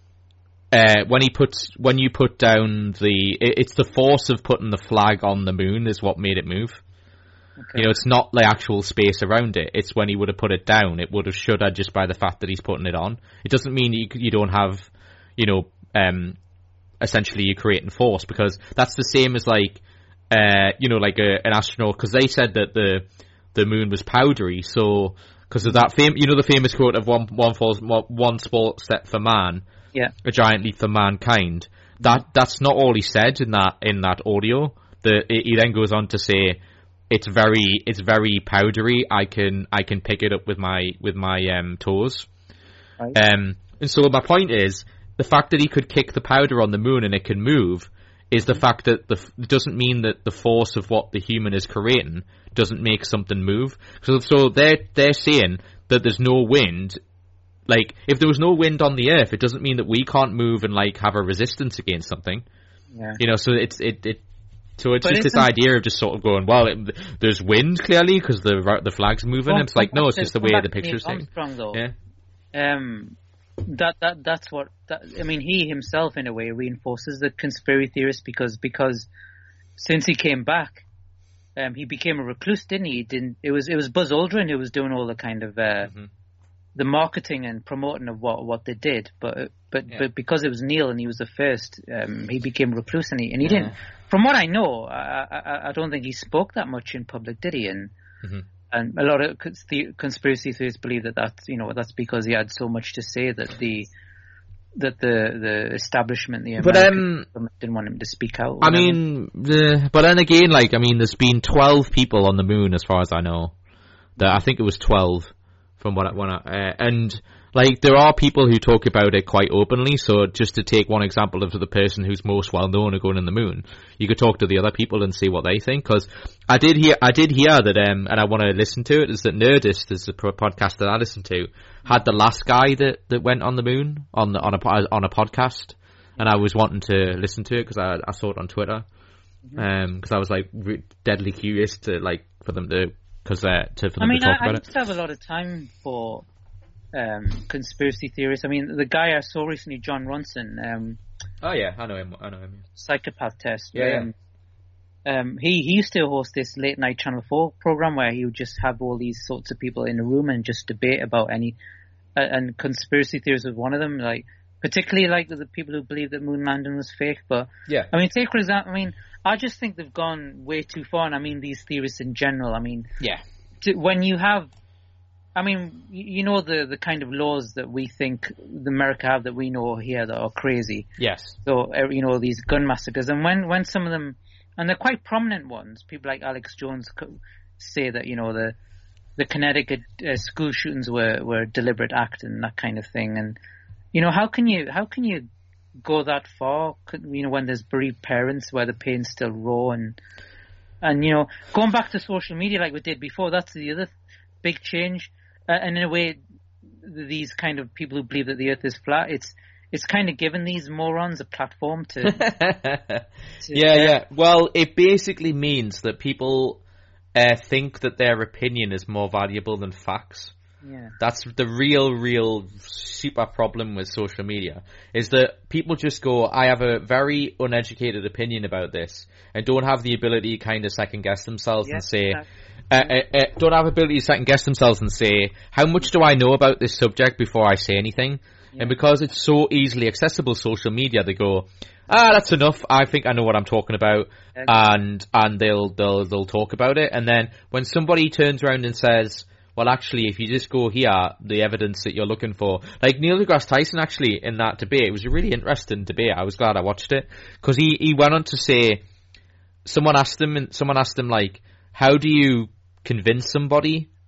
it's the force of putting the flag on the moon is what made it move. Okay. You know, it's not like actual space around it. It's when he would have put it down, it would have shuddered just by the fact that he's putting it on. It doesn't mean you don't have, essentially you're creating force, because that's the same as like, an astronaut, because they said that the moon was powdery, so, because of that the famous quote of one small step for man, a giant leap for mankind. That's not all he said in that audio. He then goes on to say, it's very powdery. I can pick it up with my toes. Right. And so my point is the fact that he could kick the powder on the moon and it can move is the fact that it doesn't mean that the force of what the human is creating doesn't make something move. So they're saying that there's no wind. Like if there was no wind on the earth, it doesn't mean that we can't move and like have a resistance against something. Yeah. So So it's just this idea of just sort of going, well, there's wind clearly because the flag's moving. It's like, no, it's just the way the picture's taken. That's what. I mean, he himself in a way reinforces the conspiracy theorist because since he came back, he became a recluse, didn't he? It was Buzz Aldrin who was doing all the kind of the marketing and promoting of what they did, but because it was Neil and he was the first, he became recluse and he didn't. From what I know, I don't think he spoke that much in public, did he? And a lot of conspiracy theorists believe that's because he had so much to say that the establishment, the American government didn't want him to speak out. I mean, but then again, there's been 12 people on the moon as far as I know. I think it was 12 from and there are people who talk about it quite openly. So just to take one example of the person who's most well known of going on the moon, you could talk to the other people and see what they think. Because I did hear that, and I want to listen to it. Is that Nerdist, is the podcast that I listened to, had the last guy that went on the moon on a podcast, and I was wanting to listen to it because I saw it on Twitter, because I was deadly curious to for them to to talk about it. I used to have a lot of time for conspiracy theorists. I mean, the guy I saw recently, John Ronson. Oh yeah, I know him. Psychopath Test. Yeah. He used to host this late night Channel 4 program where he would just have all these sorts of people in a room and just debate about and conspiracy theories was one of them. Particularly the people who believe that moon landing was fake. But yeah, I mean, take for example. I mean, I just think they've gone way too far. And I mean, these theorists in general. I mean, yeah, when you have. I mean, the kind of laws that we think America have that we know here that are crazy. Yes. So, these gun massacres. And when some of them, and they're quite prominent ones, people like Alex Jones say that, the Connecticut school shootings were a deliberate act and that kind of thing. And, how can you go that far, when there's bereaved parents where the pain's still raw and going back to social media like we did before, that's the other big change. And in a way, these kind of people who believe that the Earth is flat, it's kind of given these morons a platform to. Yeah. Well, it basically means that people think that their opinion is more valuable than facts. Yeah. That's the real super problem with social media, is that people just go, I have a very uneducated opinion about this, and don't have the ability to kind of second guess themselves and say. Don't have ability to second guess themselves and say, how much do I know about this subject before I say anything? Yeah. And because it's so easily accessible, social media, they go, that's enough. I think I know what I'm talking about, and they'll talk about it. And then when somebody turns around and says, well, actually, if you just go here, the evidence that you're looking for, like Neil deGrasse Tyson, actually, in that debate, it was a really interesting debate. I was glad I watched it because he went on to say, someone asked him how do you convince somebody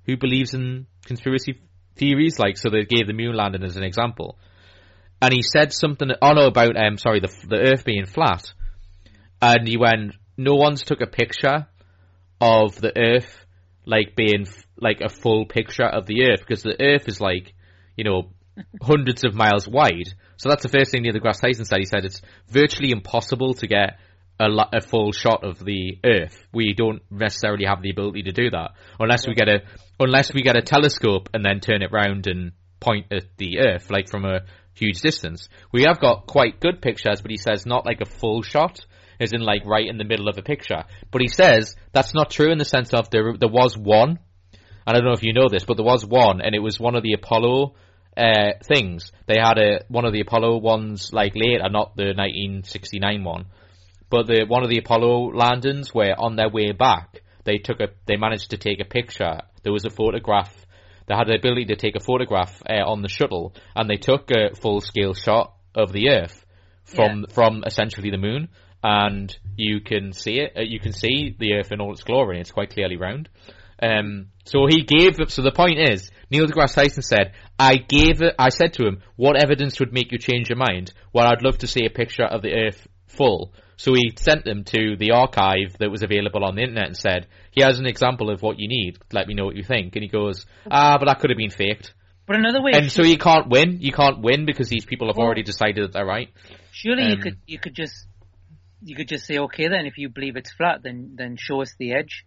who believes in conspiracy theories. Like, so they gave the moon landing as an example. And he said something, about, the Earth being flat. And he went, no one's took a picture of the Earth, like, being, like, a full picture of the Earth, because the Earth is, like, hundreds of miles wide. So that's the first thing Neil deGrasse Tyson said. He said it's virtually impossible to get a full shot of the Earth. We don't necessarily have the ability to do that unless we get a telescope and then turn it round and point at the Earth, like, from a huge distance. We have got quite good pictures, but he says not like a full shot, as in, like, right in the middle of a picture. But he says that's not true in the sense of there was one, and I don't know if you know this, but there was one, and it was one of the Apollo things. They had one of the Apollo ones, like, later, not the 1969 one, but one of the Apollo landings where on their way back they managed to take a picture. There was a photograph. They had the ability to take a photograph on the shuttle, and they took a full scale shot of the Earth from essentially the moon, and you can see it. You can see the Earth in all its glory. It's quite clearly round. So the point is, Neil deGrasse Tyson said, I said to him, what evidence would make you change your mind? Well, I'd love to see a picture of the Earth full. So he sent them to the archive that was available on the internet and said, here's an example of what you need. Let me know what you think. And he goes, but that could have been faked. But another way, and so you can't win. You can't win because these people have already decided that they're right. Surely you could just say, okay, then if you believe it's flat, then show us the edge.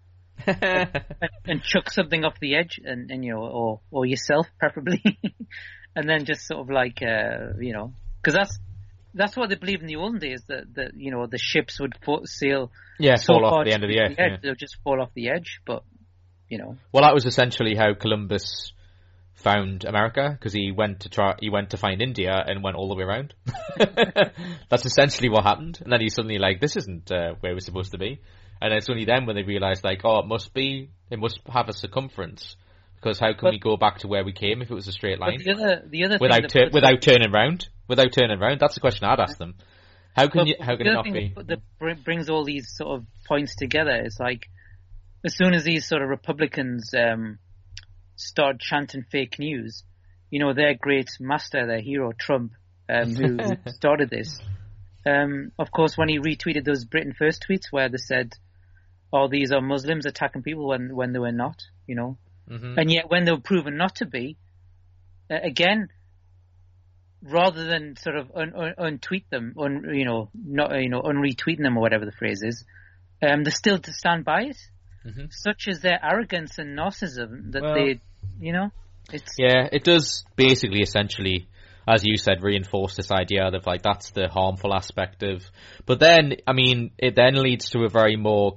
and chuck something off the edge, and or yourself preferably, and then just sort of like because that's what they believed in the olden days, that the ships would sail fall off the end of the Earth. Yeah. They'll just fall off the edge, but well, that was essentially how Columbus found America, because he went to find India and went all the way around. That's essentially what happened, and then he's suddenly like, this isn't where we're supposed to be. And it's only then when they realised, like, it must have a circumference, because how can we go back to where we came if it was a straight line? The other without turning round? Without turning round? That's the question I'd ask them. How can it not be? That brings all these sort of points together. It's like, as soon as these sort of Republicans start chanting fake news, their great master, their hero, Trump, who started this, of course, when he retweeted those Britain First tweets where they said, these are Muslims attacking people when they were not, Mm-hmm. And yet when they were proven not to be, again, rather than sort of untweet them, unretweeting them or whatever the phrase is, they still to stand by it. Mm-hmm. Such is their arrogance and narcissism that it does basically essentially, as you said, reinforce this idea of, like, that's the harmful aspect of. But then, I mean, it then leads to a very more,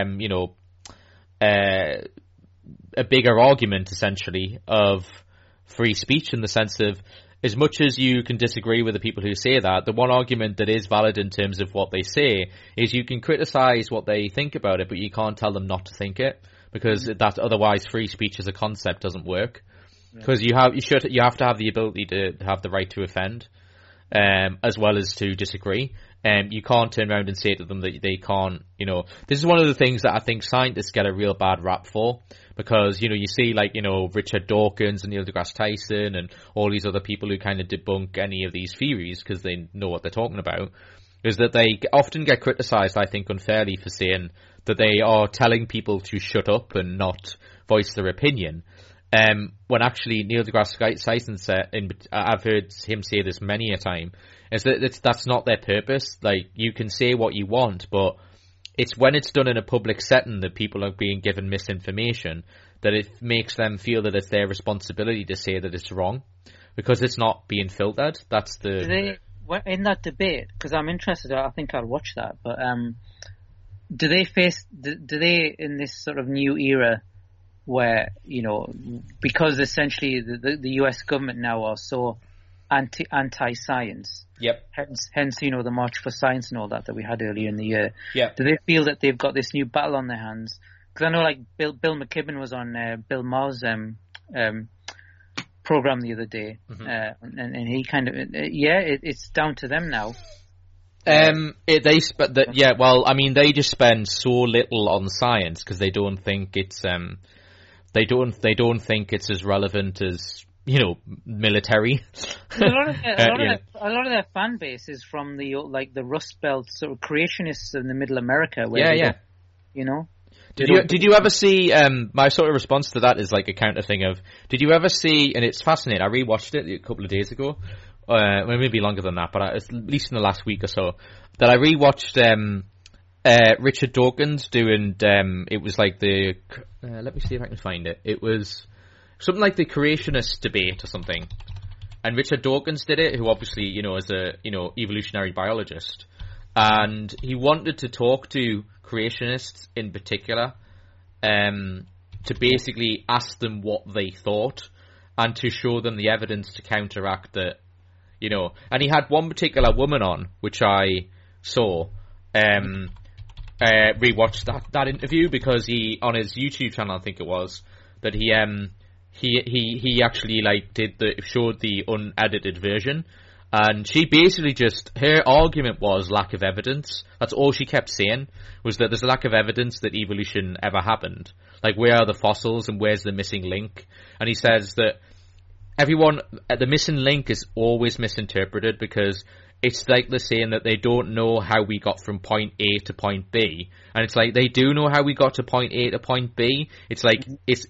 a bigger argument, essentially, of free speech, in the sense of, as much as you can disagree with the people who say that, the one argument that is valid in terms of what they say is you can criticize what they think about it, but you can't tell them not to think it, because that otherwise free speech as a concept doesn't work. Because you have to have the ability to have the right to offend, as well as to disagree. You can't turn around and say to them that they can't. This is one of the things that I think scientists get a real bad rap for, because you see, like, Richard Dawkins and Neil deGrasse Tyson and all these other people who kind of debunk any of these theories because they know what they're talking about, is that they often get criticized, I think, unfairly for saying that they are telling people to shut up and not voice their opinion. When actually Neil deGrasse Tyson said, I've heard him say this many a time, is that that's not their purpose. Like, you can say what you want, but it's when it's done in a public setting that people are being given misinformation that it makes them feel that it's their responsibility to say that it's wrong, because it's not being filtered. That's the... in that debate, because I'm interested, I think I'll watch that, but do they in this sort of new era where, because essentially the US government now are so anti-science. Yep. Hence, the March for Science and all that we had earlier in the year. Yeah. Do they feel that they've got this new battle on their hands? Because I know, like, Bill McKibben was on Bill Maher's program the other day, mm-hmm. and he kind of it's down to them now. They just spend so little on science because they don't think it's they don't think it's as relevant as, you know, military. A lot of their fan base is from the Rust Belt sort of creationists in the Middle America. Where you know. Did you ever see, my sort of response to that is like a counter thing of, did you ever see, and it's fascinating, I rewatched it a couple of days ago, maybe longer than that, but at least in the last week or so, that I rewatched Richard Dawkins doing, it was like the, let me see if I can find it, it was something like the creationist debate or something, and Richard Dawkins did it, who obviously, you know, is a, you know, evolutionary biologist, and he wanted to talk to creationists in particular, to basically ask them what they thought and to show them the evidence to counteract it, you know. And he had one particular woman on, which I saw, rewatched that interview because he, on his YouTube channel, I think it was, that he actually like showed the unedited version. And she basically her argument was lack of evidence. That's all she kept saying, was that there's a lack of evidence that evolution ever happened. Like, where are the fossils and where's the missing link? And he says that the missing link is always misinterpreted because it's like they're saying that they don't know how we got from point A to point B. And it's like, they do know how we got to point A to point B. It's like, it's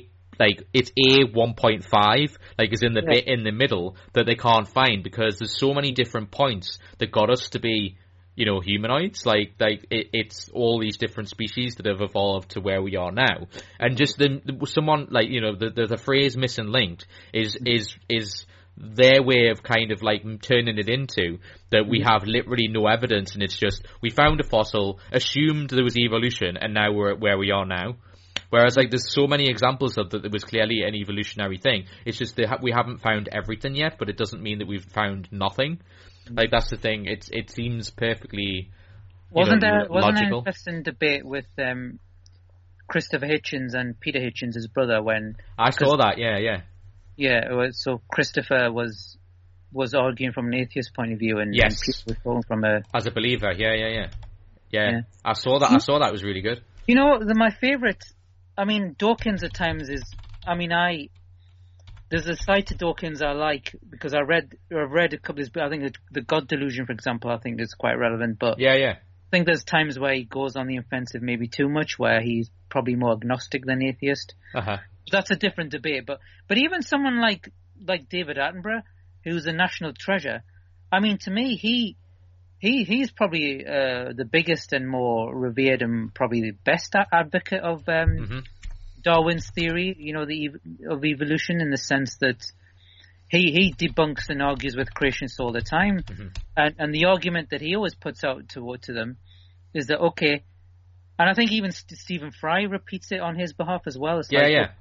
A 1.5, like, is in the bit in the middle that they can't find because there's so many different points that got us to be, you know, humanoids. It's all these different species that have evolved to where we are now. And just someone, like, you know, the phrase missing linked is their way of kind of like turning it into that we have literally no evidence and it's just, we found a fossil, assumed there was evolution, and now we're at where we are now. Whereas, like, there's so many examples of that it was clearly an evolutionary thing. It's just that we haven't found everything yet, but it doesn't mean that we've found nothing. Like, that's the thing. It seems perfectly wasn't there logical. An interesting debate with Christopher Hitchens and Peter Hitchens' brother when I saw that. Yeah. So Christopher was arguing from an atheist point of view, and yes, and Peter was talking from as a believer. Yeah. I saw that. I saw that. It was really good. You know, my favorite. I mean, Dawkins at times is. I mean, there's a side to Dawkins I like because I've read a couple of his. I think the God Delusion, for example, I think is quite relevant. But yeah. I think there's times where he goes on the offensive, maybe too much, where he's probably more agnostic than atheist. That's a different debate. But even someone like David Attenborough, who's a national treasure. I mean, to me, he's probably the biggest and more revered and probably the best advocate of Darwin's theory, you know, of evolution, in the sense that he debunks and argues with creationists all the time. And the argument that he always puts out to them is that, okay, and I think even Stephen Fry repeats it on his behalf as well. It's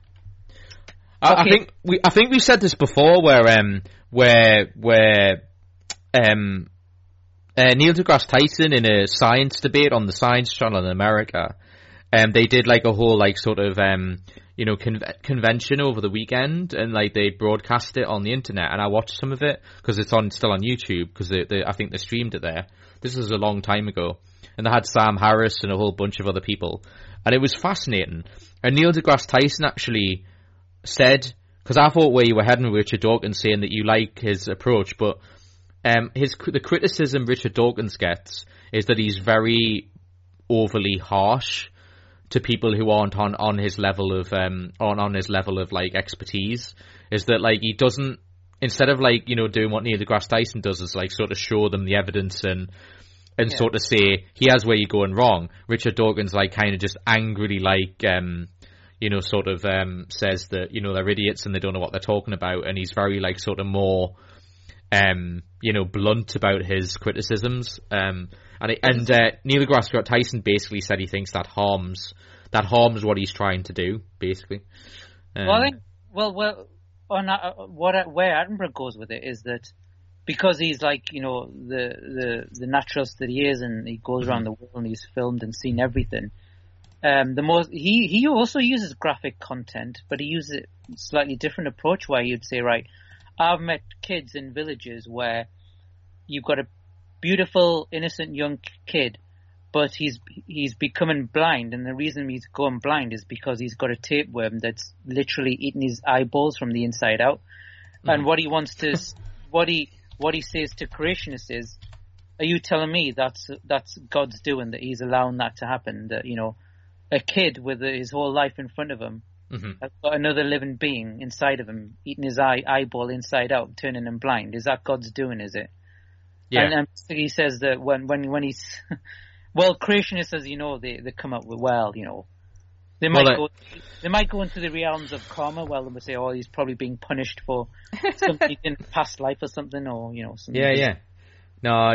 I think we said this before, where Neil deGrasse Tyson, in a science debate on the Science Channel in America, they did like a whole like sort of convention over the weekend, and like they broadcast it on the internet, and I watched some of it because it's still on YouTube because I think they streamed it there. This was a long time ago, and they had Sam Harris and a whole bunch of other people, and it was fascinating. And Neil deGrasse Tyson actually said, because I thought where you were heading with Richard Dawkins, saying that you like his approach, but the criticism Richard Dawkins gets is that he's very overly harsh to people who aren't on his level of on his level of like expertise. Is that like he doesn't, instead of like, you know, doing what Neil deGrasse Tyson does, is like sort of show them the evidence and sort of say, here's where you're going wrong. Richard Dawkins like kind of just angrily like sort of says that, you know, they're idiots and they don't know what they're talking about, and he's very like sort of more blunt about his criticisms. And Neil deGrasse Tyson basically said he thinks that harms what he's trying to do, basically. I think where Attenborough goes with it is that because he's like, you know, the naturalist that he is, and he goes around the world and he's filmed and seen everything. He also uses graphic content, but he uses a slightly different approach, where you'd say, right, I've met kids in villages where you've got a beautiful, innocent young kid, but he's becoming blind, and the reason he's going blind is because he's got a tapeworm that's literally eating his eyeballs from the inside out. And what he wants to, what he says to creationists is, are you telling me that's God's doing, that he's allowing that to happen? That, you know, a kid with his whole life in front of him has got another living being inside of him, eating his eyeball inside out, turning him blind. Is that God's doing, is it? Yeah. And he says that when he's, well, creationists, as you know, they come up with, well, you know, they might go into the realms of karma. Well, they would say, oh, he's probably being punished for something in past life or something, or, you know, something. Yeah. No,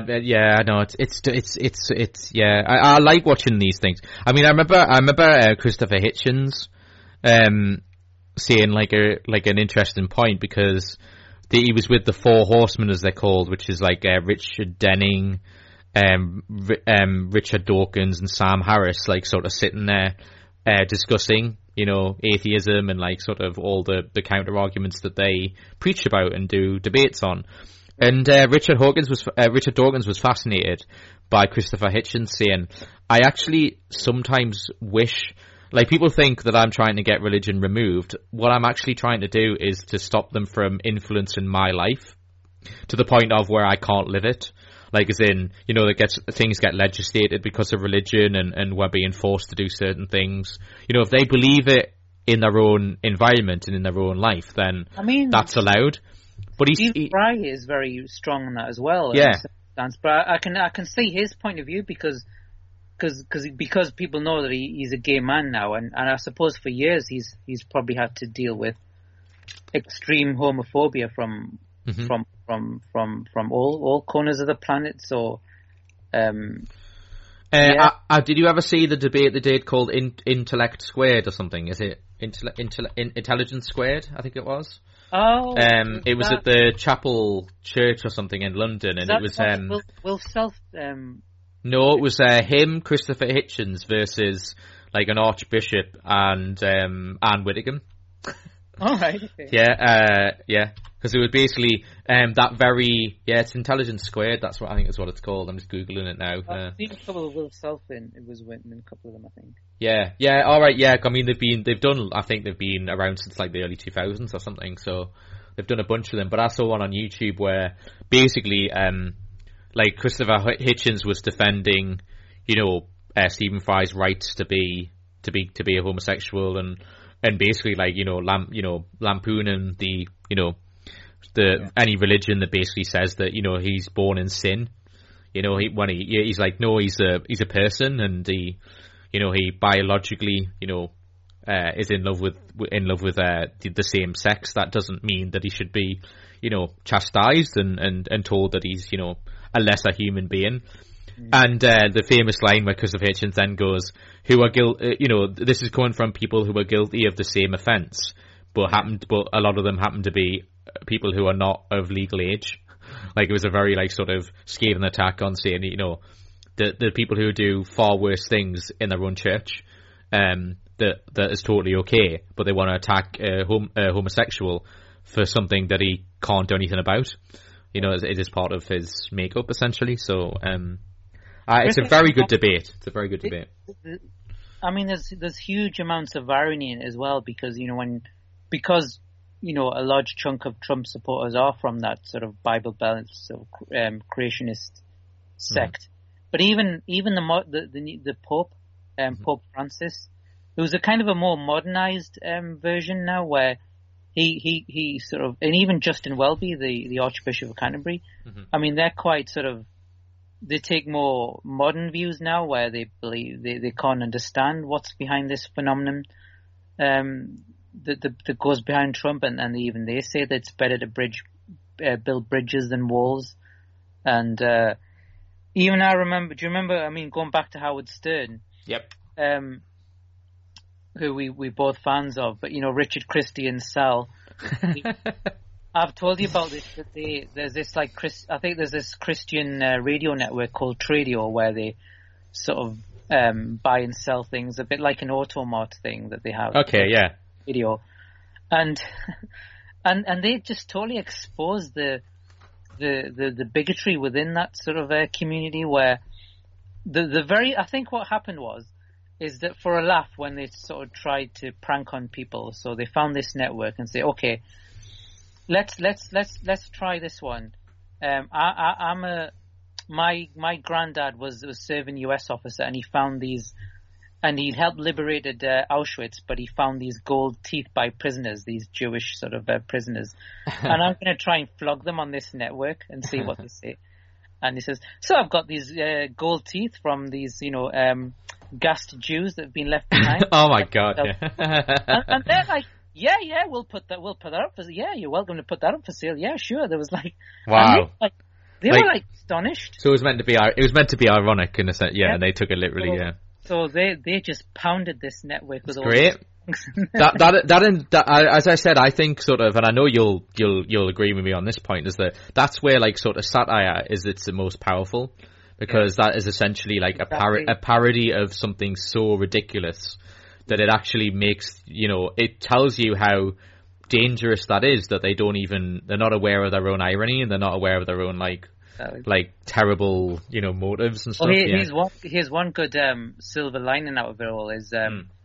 it's yeah. I like watching these things. I mean, I remember Christopher Hitchens, saying like an interesting point, because he was with the Four Horsemen, as they're called, which is like Richard Denning, Richard Dawkins, and Sam Harris, like sort of sitting there discussing, you know, atheism and like sort of all the counter arguments that they preach about and do debates on. And Richard Dawkins was fascinated by Christopher Hitchens saying, I actually sometimes wish, like, people think that I'm trying to get religion removed. What I'm actually trying to do is to stop them from influencing my life to the point of where I can't live it. Like, as in, you know, things get legislated because of religion, and we're being forced to do certain things. You know, if they believe it in their own environment and in their own life, then that's allowed. But Fry is very strong on that as well. Yeah. But I can see his point of view because people know that he's a gay man now, and I suppose for years he's probably had to deal with extreme homophobia from all corners of the planet. So, did you ever see the debate they did called Intellect Squared or something? Is it Intelligence Squared? I think it was. Oh, it was at the Chapel Church or something in London, and it was Will Self. No, it was him, Christopher Hitchens, versus like an archbishop and Anne Whittingham. All right. Okay. Yeah. Because it was basically that very it's Intelligence Squared. That's what I think is what it's called. I'm just googling it now. I've seen a couple of Will Self in. It was in a couple of them, I think. Yeah. All right. Yeah. I mean, they've been around since like the early 2000s or something. So they've done a bunch of them. But I saw one on YouTube where basically, like Christopher Hitchens was defending, you know, Stephen Fry's rights to be a homosexual, and basically like, you know, lampooning the, you know, any religion that basically says that, you know, he's born in sin. You know, he's like, no, he's a person, and he biologically, you know, is in love with the same sex. That doesn't mean that he should be, you know, chastised and told that he's, you know, a lesser human being. And the famous line where Christopher Hitchens then goes, "Who are you know, this is coming from people who are guilty of the same offence, but a lot of them happen to be people who are not of legal age." Like, it was a very like sort of scathing attack on saying, you know, the people who do far worse things in their own church, that is totally okay, but they want to attack a homosexual for something that he can't do anything about. You know, it is part of his makeup essentially. So, it's a very good debate. It's a very good debate. I mean, there's huge amounts of irony in it as well, because, you know, because you know, a large chunk of Trump supporters are from that sort of Bible Belt sort of creationist sect. But even the Pope, Pope Francis, it was a kind of a more modernized version now, where he sort of, and even Justin Welby, the Archbishop of Canterbury, I mean, they're quite sort of, they take more modern views now, where they believe they can't understand what's behind this phenomenon that goes behind Trump, and even they say that it's better to build bridges than walls. And even I remember, do you remember, I mean, going back to Howard Stern? Yep. Who we both fans of, but, you know, Richard Christie and Sal. I've told you about this, that there's this like I think there's this Christian radio network called Tradio, where they sort of buy and sell things, a bit like an Automart thing that they have. Okay, yeah. Video, and they just totally expose the bigotry within that sort of community, where I think what happened is that for a laugh, when they sort of tried to prank on people, so they found this network and say, okay, let's try this one. My granddad was a serving US officer, and he found these, and he'd helped liberated Auschwitz, but he found these gold teeth by prisoners, these Jewish sort of prisoners, and I'm going to try and flog them on this network and see what they say. And he says, so I've got these gold teeth from these, gassed Jews that have been left behind. Oh my God! Yeah. and they're like, yeah, we'll put that up for. Yeah, you're welcome to put that up for sale. Yeah, sure. There was like, wow. They were like astonished. So it was meant to be ironic in a sense. Yeah, and they took it literally. Yeah. So they just pounded this network with all. Great. that as I said, I think sort of, and I know you'll agree with me on this point, is that that's where like sort of satire is it's the most powerful, because that is essentially like a parody of something so ridiculous that it actually makes, it tells you how dangerous that is, that they're not aware of their own irony, and they're not aware of their own like terrible, motives and stuff. Well, here's one good silver lining out of it all is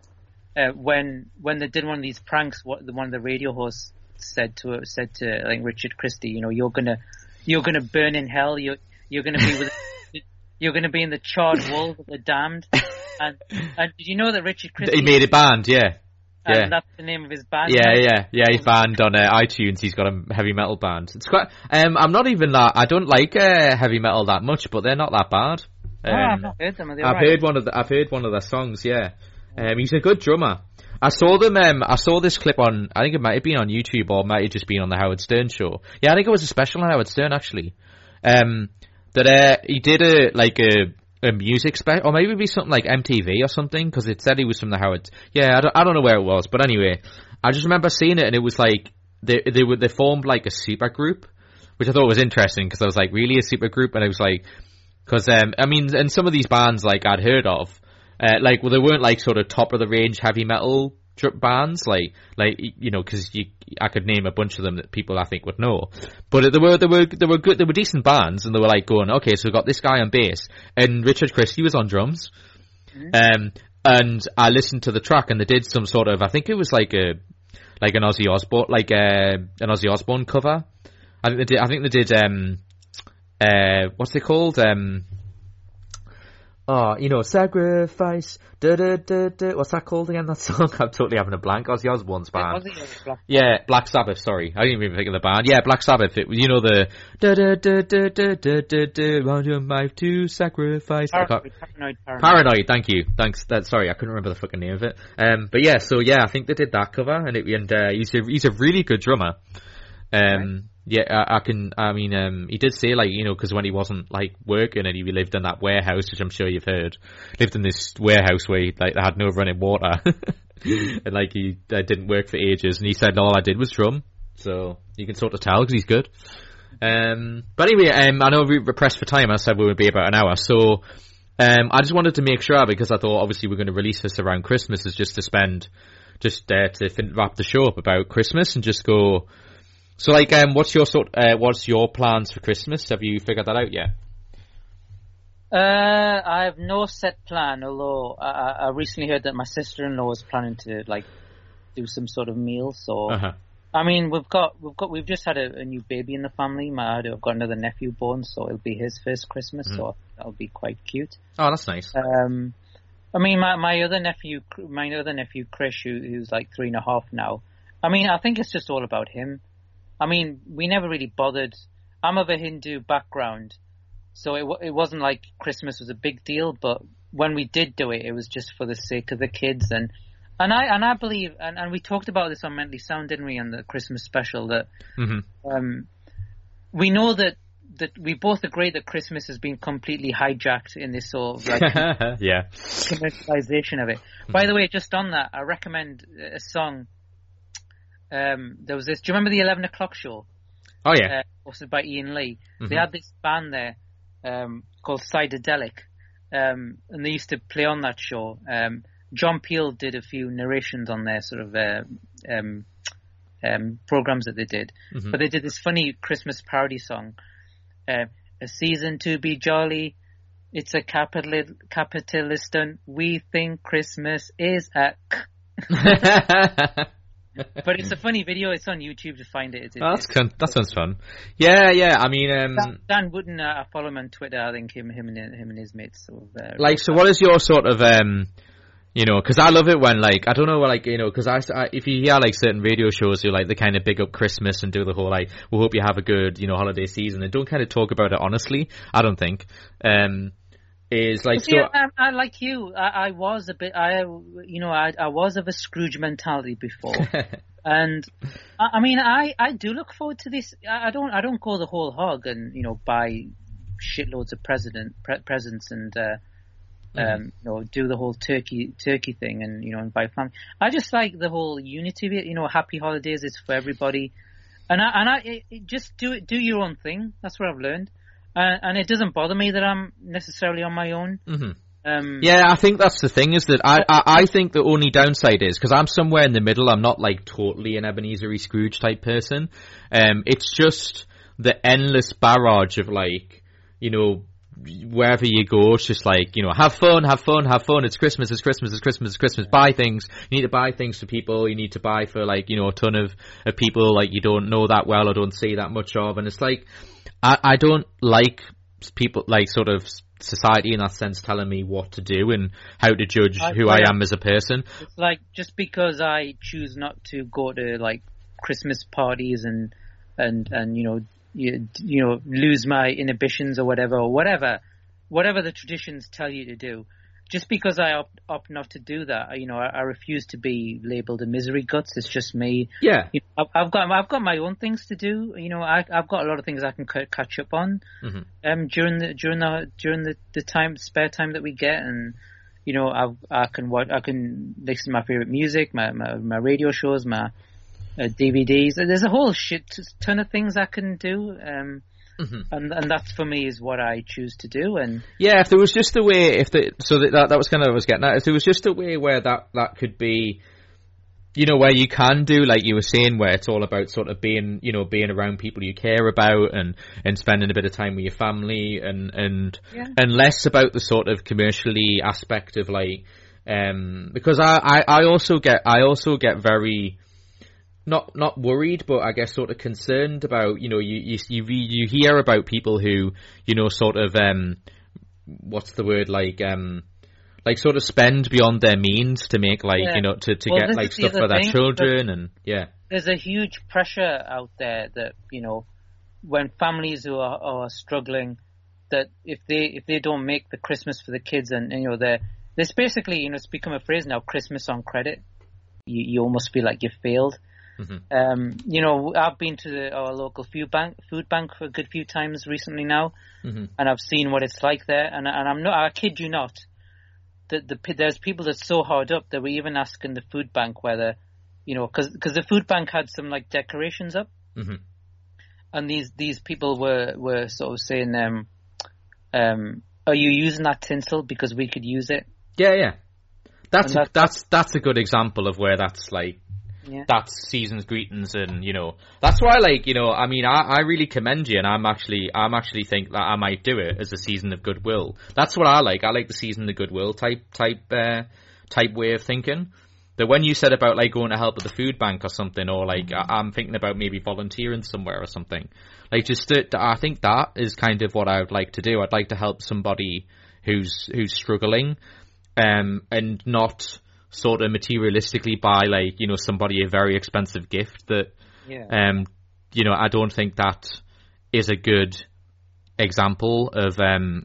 when they did one of these pranks, one of the radio hosts said to I think Richard Christie, you're gonna burn in hell. You're gonna be you're gonna be in the charred walls of the damned. And did you know that Richard Christie? He made a band, yeah. And that's the name of his band. Yeah. He's banned on iTunes. He's got a heavy metal band. It's quite. I'm not even that. I don't like heavy metal that much, but they're not that bad. I've not heard them. I've heard one of their songs. Yeah. He's a good drummer. I saw them. I saw this clip on. I think it might have been on YouTube, or it might have just been on the Howard Stern show. Yeah, I think it was a special on Howard Stern actually. That he did a music spec, or maybe it'd be something like MTV or something, because it said he was from the Howard. Yeah, I don't know where it was, but anyway, I just remember seeing it, and it was like they formed like a super group, which I thought was interesting, because I was like, really, a super group? And I was like, because I mean, and some of these bands like I'd heard of, they weren't like sort of top of the range heavy metal bands, because I could name a bunch of them that people I think would know, but they were good, they were decent bands, and they were like going, okay, so we got this guy on bass, and Richard Christie was on drums, and I listened to the track, and they did some sort of, I think it was like an Ozzy Osbourne, an Ozzy Osbourne cover. I think they did what's they called? Sacrifice. What's that called again? That song? I'm totally having a blank. Ozzy Osbourne's band. Yeah, Black Sabbath. Sorry, I didn't even think of the band. Yeah, Black Sabbath. It, the want your life to sacrifice. Paranoid. Thank you. Thanks. Sorry, I couldn't remember the fucking name of it. But yeah, so yeah, I think they did that cover, and he's a really good drummer. Yeah, he did say, because when he wasn't, working and he lived in that warehouse, which I'm sure you've heard, lived in this warehouse where they had no running water, and, he didn't work for ages, and he said all I did was drum, so you can sort of tell, because he's good. But anyway, I know we're pressed for time, I said we would be about an hour, so, I just wanted to make sure, because I thought, obviously, we're going to release this around Christmas, is just to wrap the show up about Christmas, and just go. So, what's your plans for Christmas? Have you figured that out yet? I have no set plan, although I recently heard that my sister-in-law is planning to, do some sort of meal, so... I mean, we've just had a new baby in the family. I've got another nephew born, so it'll be his first Christmas, so that'll be quite cute. Oh, that's nice. I mean, my other nephew, Krish, who's 3.5 now, I mean, I think it's just all about him. I mean, we never really bothered. I'm of a Hindu background, so it wasn't like Christmas was a big deal. But when we did do it, it was just for the sake of the kids. And I believe, and we talked about this on Mentally Sound, didn't we, on the Christmas special, that we know that we both agree that Christmas has been completely hijacked in this sort of commercialization of it. By the way, just on that, I recommend a song. There was this. Do you remember the 11 o'clock show? Oh yeah, hosted by Ian Lee. They had this band there called Psychedelic, and they used to play on that show. John Peel did a few narrations on their sort of programs that they did, but they did this funny Christmas parody song. A season to be jolly, It's a capitalist. We think Christmas is a. But it's a funny video. It's on YouTube to find it. That sounds fun. Yeah. I mean, Dan Wooden, I follow him on Twitter. I think him and his mates. So what is your sort of because I love it when like I don't know, like because I if you hear like certain radio shows who like they kind of big up Christmas and do the whole like we hope you have a good holiday season and don't kind of talk about it honestly. I don't think. Is like so. I like you. I was a bit. I was of a Scrooge mentality before, and I mean, I do look forward to this. I don't go the whole hog and buy shitloads of presents and do the whole turkey thing and invite family. I just like the whole unity of it. Happy holidays. It's for everybody, and I just do your own thing. That's what I've learned. And it doesn't bother me that I'm necessarily on my own. Mm-hmm. Yeah, I think that's the thing is that I think the only downside is because I'm somewhere in the middle. I'm not like totally an Ebenezer Scrooge type person. It's just the endless barrage of like, wherever you go, it's just like, have fun. It's Christmas. Buy things. You need to buy things for people. You need to buy for like, a ton of people like you don't know that well or don't see that much of. And it's like, I don't like people, like sort of society in that sense telling me what to do and how to judge who I am as a person. It's like just because I choose not to go to like Christmas parties and lose my inhibitions or whatever the traditions tell you to do. Just because I opt not to do that, I refuse to be labelled a misery guts. It's just me. Yeah. I've got my own things to do. I've got a lot of things I can catch up on. Mm-hmm. During the spare time that we get, and I can listen to my favorite music, my radio shows, my DVDs. There's a whole shit ton of things I can do. Mm-hmm. And that for me is what I choose to do. And yeah, if there was just a way, that was kind of what I was getting at. If there was just a way where that could be, where you can do like you were saying, where it's all about sort of being around people you care about and spending a bit of time with your family and less about the sort of commercially aspect of like, because I also get very. Not worried, but I guess sort of concerned about, you hear about people who, sort of, what's the word, like sort of spend beyond their means to make like, to get like stuff for their children and yeah. There's a huge pressure out there that, when families who are struggling, that if they don't make the Christmas for the kids and there's basically, it's become a phrase now, Christmas on credit. You almost feel like you failed. Mm-hmm. I've been to our local food bank for a good few times recently now, mm-hmm. and I've seen what it's like there. And I kid you not, that there's people that's so hard up that we're even asking the food bank whether, because the food bank had some like decorations up, mm-hmm. and these people were sort of saying, are you using that tinsel because we could use it? Yeah. That's a good example of where that's like. Yeah. That's season's greetings, and that's why, like, I mean, I really commend you, and I'm actually think that I might do it as a season of goodwill. That's what I like. I like the season of goodwill type way of thinking. That when you said about like going to help at the food bank or something, or like I'm thinking about maybe volunteering somewhere or something, like I think that is kind of what I would like to do. I'd like to help somebody who's struggling, and not sort of materialistically buy like somebody a very expensive gift that I don't think that is a good example of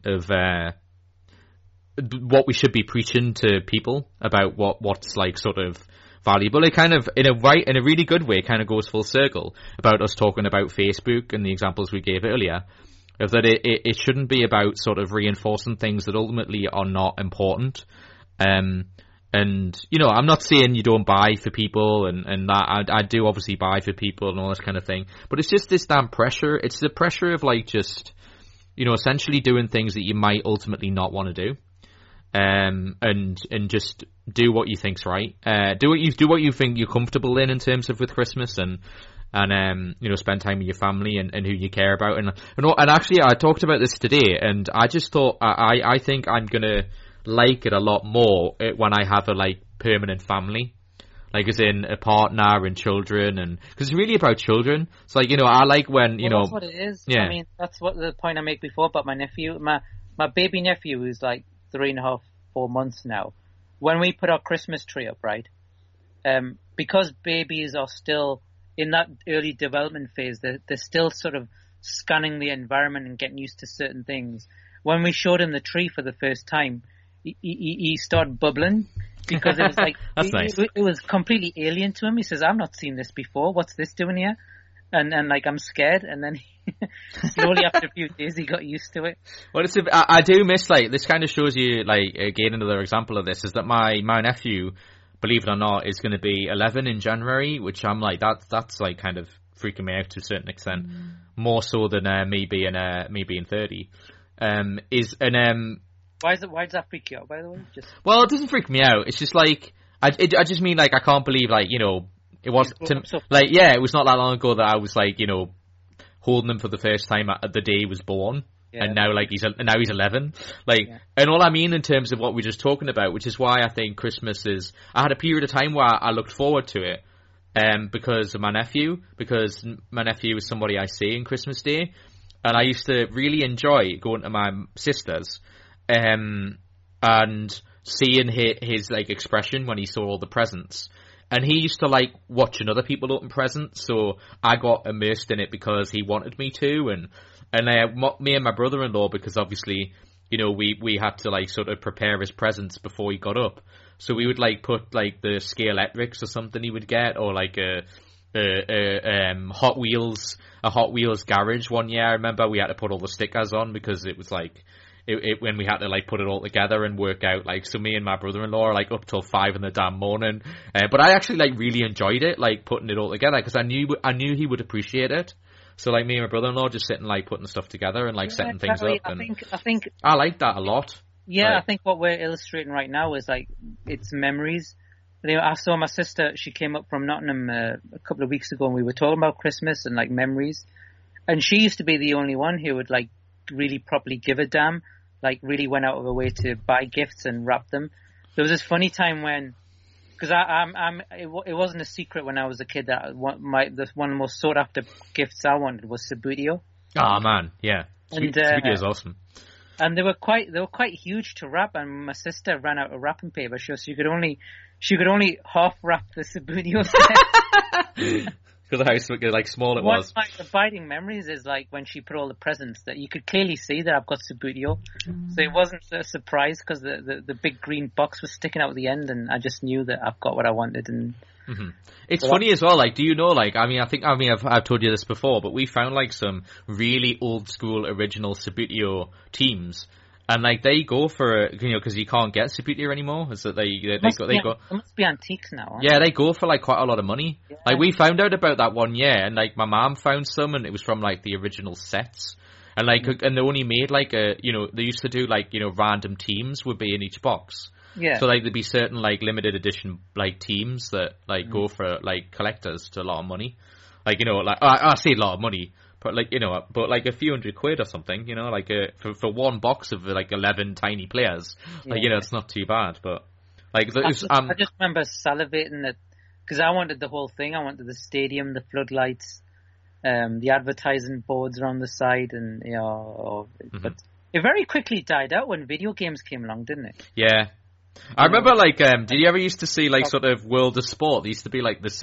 what we should be preaching to people about what's like sort of valuable. It kind of in a really good way kind of goes full circle about us talking about Facebook and the examples we gave earlier of that it shouldn't be about sort of reinforcing things that ultimately are not important. And, I'm not saying you don't buy for people and that I do obviously buy for people and all this kind of thing, but it's just this damn pressure. It's the pressure of like just, essentially doing things that you might ultimately not want to do. And just do what you think's right. Do what you think you're comfortable in terms of with Christmas and and spend time with your family and who you care about. And actually, I talked about this today, and I just thought I think I'm gonna like it a lot more when I have a like permanent family. Like, as in a partner and children, and because it's really about children. It's like, I like when, that's what it is. Yeah. I mean, that's what the point I made before about my nephew. My baby nephew, who's like 3.5, 4 months now. When we put our Christmas tree up, right? Because babies are still in that early development phase, they're still sort of scanning the environment and getting used to certain things. When we showed him the tree for the first time, he started bubbling. Because it was like, That's nice. It was completely alien to him. He says, I've not seen this before. What's this doing here? And like, I'm scared. And then slowly after a few days, he got used to it. Well, I do miss, like, this kind of shows you, like, again, another example of this is that my nephew, believe it or not, is going to be 11 in January, which I'm like, that's like kind of freaking me out to a certain extent. More so than me being 30. Why does that freak you out, by the way? Well, it doesn't freak me out. It's just like, I just mean, like, I can't believe, like, it was, it was not that long ago that I was, like, holding him for the first time at the day he was born. Yeah. And now, like, he's 11. Like, and all I mean in terms of what we're just talking about, which is why I think Christmas I had a period of time where I looked forward to it, because of my nephew is somebody I see on Christmas Day. And I used to really enjoy going to my sister's, and seeing his like expression when he saw all the presents, and he used to like watching other people open presents, so I got immersed in it because he wanted me to, and me and my brother-in-law, because obviously we had to like sort of prepare his presents before he got up, so we would like put like the Scalextrics or something he would get, or like a Hot Wheels garage. One year I remember we had to put all the stickers on because it was like when we had to like put it all together and work out, like, so me and my brother-in-law are like up till 5 in the damn morning, but I actually like really enjoyed it, like putting it all together, because I knew he would appreciate it. So like me and my brother-in-law just sitting like putting stuff together and like setting things up, and I think I like that a lot. Yeah, like, I think what we're illustrating right now is like, it's memories. I saw my sister, she came up from Nottingham a couple of weeks ago, and we were talking about Christmas and like memories, and she used to be the only one who would like really properly give a damn, like really went out of her way to buy gifts and wrap them. There was this funny time when, because it wasn't a secret when I was a kid that one of the most sought after gifts I wanted was Subbuteo. Oh man, yeah, Subbuteo is awesome. And they were quite huge to wrap, and my sister ran out of wrapping paper, so she could only half wrap the Subbuteo set. Because of how like small it was. One of my abiding memories is like when she put all the presents, that you could clearly see that I've got Subbuteo. So it wasn't a surprise because the big green box was sticking out at the end, and I just knew that I've got what I wanted. And it's funny as well. Like, do you know? Like, I've told you this before, but we found like some really old school original Subbuteo teams. And like they go for because you can't get Subbuteo anymore. Is that they go? It must be antiques now. Yeah, they go for like quite a lot of money. Yeah. Like we found out about that one year, and like my mom found some, and it was from like the original sets. And like and they only made like they used to do like random teams would be in each box. Yeah. So like there'd be certain like limited edition like teams that like go for like collectors to a lot of money. Like like I say a lot of money. But like but like a few £100 or something, like for one box of like 11 tiny players, like it's not too bad. But like I just remember salivating that because I wanted the whole thing. I wanted the stadium, the floodlights, the advertising boards around the side, and but it very quickly died out when video games came along, didn't it? Yeah. I remember like did you ever used to see like sort of World of Sport? There used to be like the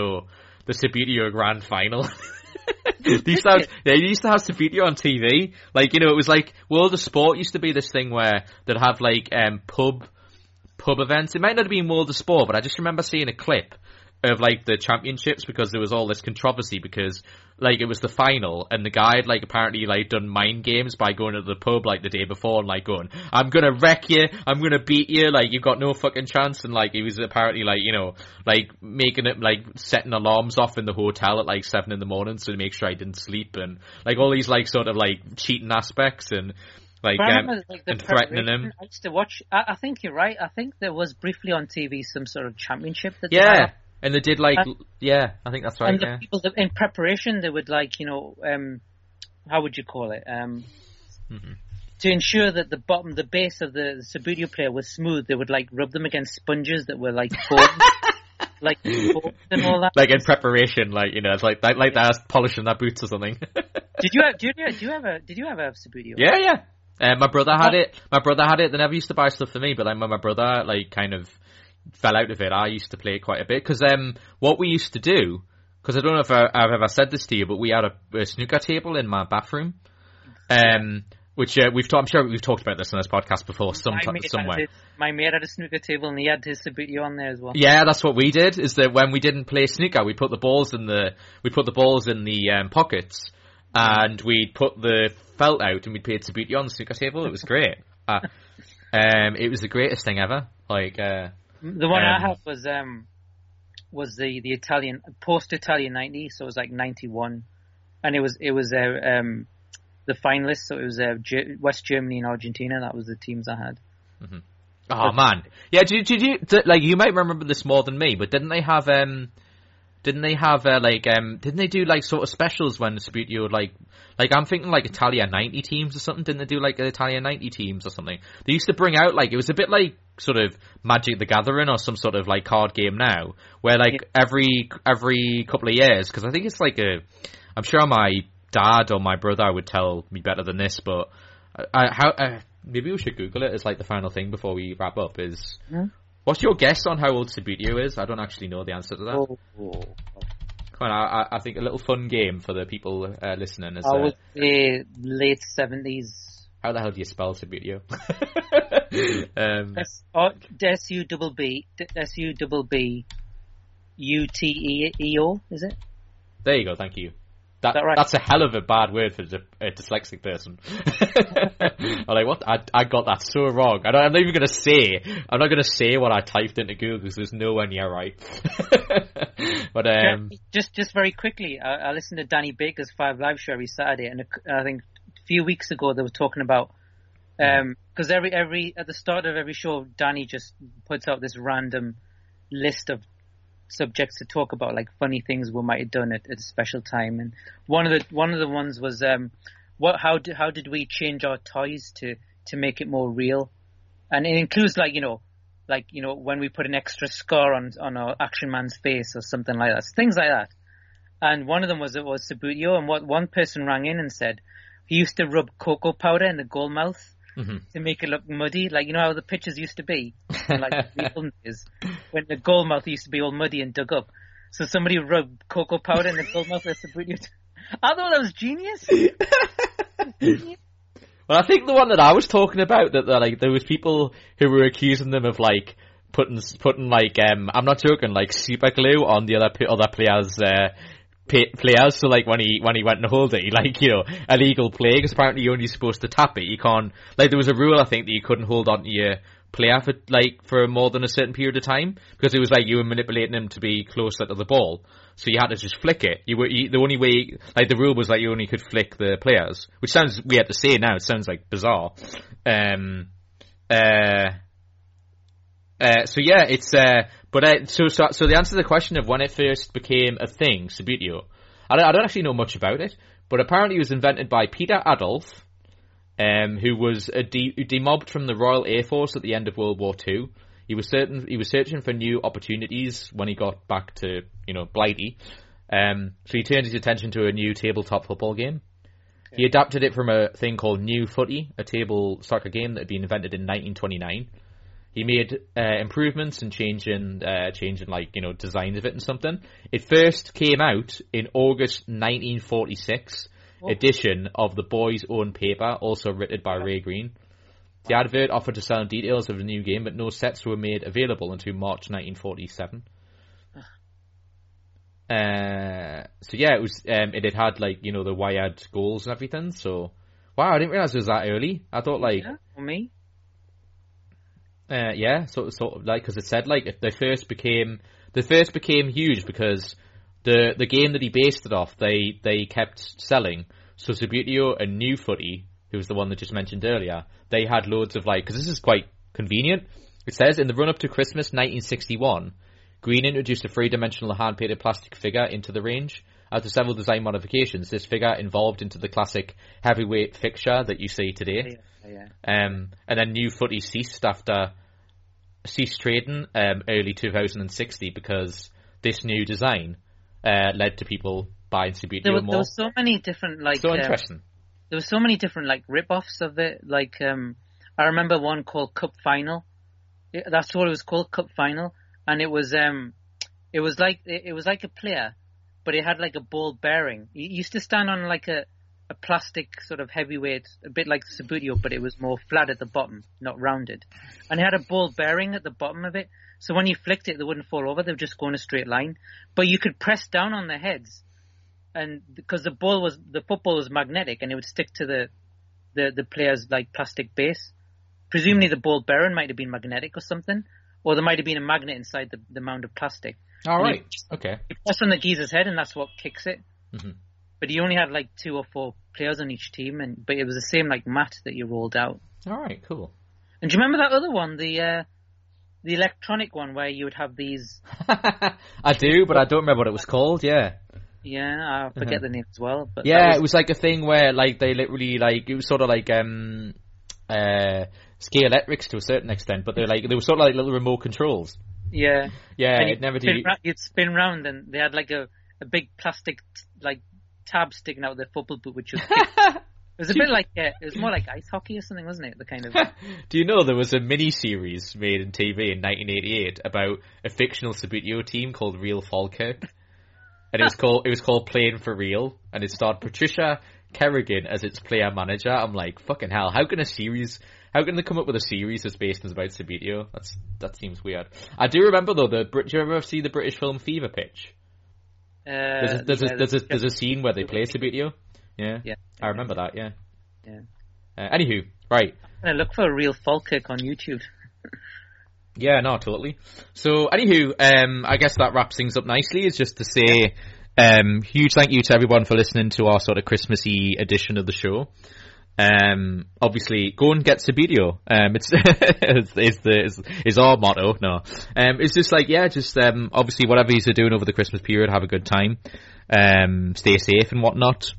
Subbuteo Grand Final. They used to have Subbuteo on TV. Like, it was like World of Sport used to be this thing where they'd have like pub events. It might not have been World of Sport, but I just remember seeing a clip of like the championships because there was all this controversy because like it was the final and the guy had like apparently like done mind games by going to the pub like the day before and like going, I'm gonna wreck you, I'm gonna beat you, like you've got no fucking chance, and like he was apparently like like making it like setting alarms off in the hotel at like 7 in the morning so to make sure I didn't sleep, and like all these like sort of like cheating aspects and like and threatening him. I used to watch. I think you're right. I think there was briefly on TV some sort of championship that And they did like, yeah, I think that's right. And the people in preparation, they would like, how would you call it? To ensure that the base of the Subbuteo player was smooth, they would like rub them against sponges that were like foamed, like foamed and all that. Like in preparation, like it's like they're polishing their boots or something. Did you have a Subbuteo? Yeah. My brother had it. They never used to buy stuff for me, but then when my brother like kind of fell out of it, I used to play it quite a bit. Because what we used to do, because I don't know if I've ever said this to you, but we had a snooker table in my bathroom. Which I'm sure we've talked about this on this podcast before somewhere. My mate had a snooker table and he had his Subbuteo on there as well. Yeah, that's what we did. Is that when we didn't play snooker, we put the balls in the pockets, and we'd put the felt out and we'd play Subbuteo on the snooker table. It was great. It was the greatest thing ever. Like the one I had was the Italian post-Italian 90, so it was like 91, and it was the finalists, so it was West Germany and Argentina. That was the teams I had. Mm-hmm. Oh man, yeah. Did you like? You might remember this more than me, but didn't they do like sort of specials when Subbuteo like I'm thinking like Italia 90 teams or something? Didn't they do like Italia 90 teams or something? They used to bring out like, it was a bit like sort of Magic the Gathering or some sort of like card game now, where like every couple of years, because I think it's like I'm sure my dad or my brother would tell me better than this, but maybe we should Google it as like the final thing before we wrap up. What's your guess on how old Subbuteo is? I don't actually know the answer to that. Come on, I think a little fun game for the people listening is. I would say late 70s. How the hell do you spell Subbuteo? S-U-B-B-U-T-E-O, is it? There you go, thank you. That right? That's a hell of a bad word for a dyslexic person. I'm like, what? I got that so wrong. I'm not even going to say. I'm not going to say what I typed into Google because there's nowhere near right. But just very quickly, I listened to Danny Baker's 5 Live show every Saturday, and I think a few weeks ago they were talking about because every at the start of every show, Danny just puts out this random list of subjects to talk about, like funny things we might have done at a special time, and one of the ones was how did we change our toys to make it more real, and it includes like when we put an extra scar on our Action Man's face or something like that, things like that. And one of them was Subbuteo, and what one person rang in and said he used to rub cocoa powder in the goal mouth. Mm-hmm. To make it look muddy, like how the pitches used to be, like when the goal mouth used to be all muddy and dug up. So somebody rubbed cocoa powder in the goal mouth. I thought that was genius. Well, I think the one that I was talking about, that like there was people who were accusing them of like putting like I'm not joking, like super glue on the other players. Players, so like when he went and hold it, illegal play, because apparently you're only supposed to tap it. You can't, like, there was a rule I think that you couldn't hold on to your player for more than a certain period of time, because it was like you were manipulating him to be closer to the ball, so you had to just flick it. The only way, like, the rule was like you only could flick the players, which sounds weird to say now. It sounds like bizarre. So yeah, it's so the answer to the question of when it first became a thing, Subbuteo, I don't actually know much about it, but apparently it was invented by Peter Adolf, who was who demobbed from the Royal Air Force at the end of World War II. He was searching for new opportunities when he got back to Blighty, so he turned his attention to a new tabletop football game. Okay. He adapted it from a thing called New Footy, a table soccer game that had been invented in 1929. He made improvements and changing designs of it and something. It first came out in August 1946 edition of the Boys' Own Paper, also written by Ray Green. The advert offered to sell details of the new game, but no sets were made available until March 1947. So yeah, it was. It had like the wired goals and everything. So wow, I didn't realize it was that early. I thought for me. Yeah, sort of like, because it said like they first became huge because the game that he based it off, they kept selling. So Subbuteo and New Footy, who was the one that just mentioned earlier, they had loads of because this is quite convenient. It says in the run up to Christmas 1961, Green introduced a three-dimensional hand-painted plastic figure into the range. After several design modifications, this figure evolved into the classic heavyweight fixture that you see today. And then New Footy ceased trading early 2060 because this new design led to people buying Subbuteo more. There were so many different interesting. There were so many different rip-offs of it. I remember one called Cup Final. That's what it was called, Cup Final, and it was like a player, but it had a ball bearing. It used to stand on a plastic sort of heavyweight, a bit like Subbuteo, but it was more flat at the bottom, not rounded. And it had a ball bearing at the bottom of it, so when you flicked it, they wouldn't fall over, they would just go in a straight line. But you could press down on their heads, and because the football was magnetic, and it would stick to the player's plastic base. Presumably the ball bearing might have been magnetic or something, or there might have been a magnet inside the mound of plastic. All right, okay. You press on the geezer's head, and that's what kicks it. Mm-hmm. But you only had 2 or 4 players on each team, but it was the same mat that you rolled out. All right, cool. And do you remember that other one, the electronic one, where you would have these? I do, but I don't remember what it was called. Yeah. Yeah, I forget the name as well. But it was a thing where they literally it was sort of Scalextrics to a certain extent, but they were sort of little remote controls. Yeah. Yeah, and it never did. You'd spin round, and they had a big plastic tab sticking out of their football boot, which was it was a bit it was more like ice hockey or something, wasn't it? The kind of. Do you know there was a mini-series made in TV in 1988 about a fictional Subbuteo team called Real Falkirk, and it was called Playing for Real, and it starred Patricia Kerrigan as its player manager. I'm like, fucking hell, how can they come up with a series that's based on about Subbuteo? That seems weird. I do remember though, do you ever see the British film Fever Pitch? There's a scene where they play Subbuteo. Yeah. I remember that, yeah. Anywho, right. I look for a Real Falkirk on YouTube. Yeah, no, totally. So, anywho, I guess that wraps things up nicely. Is just to say, huge thank you to everyone for listening to our sort of Christmassy edition of the show. Obviously, go and get Subbuteo. It's our motto. No, it's just obviously whatever you're doing over the Christmas period, have a good time. Stay safe and whatnot.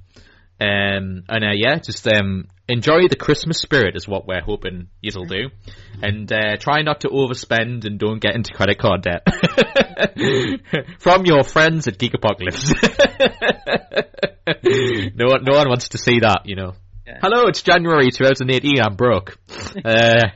Enjoy the Christmas spirit is what we're hoping you'll do. And, try not to overspend and don't get into credit card debt. From your friends at Geek Apocalypse. No one wants to see that, you know. Yeah. Hello, it's January 2018. I'm broke. I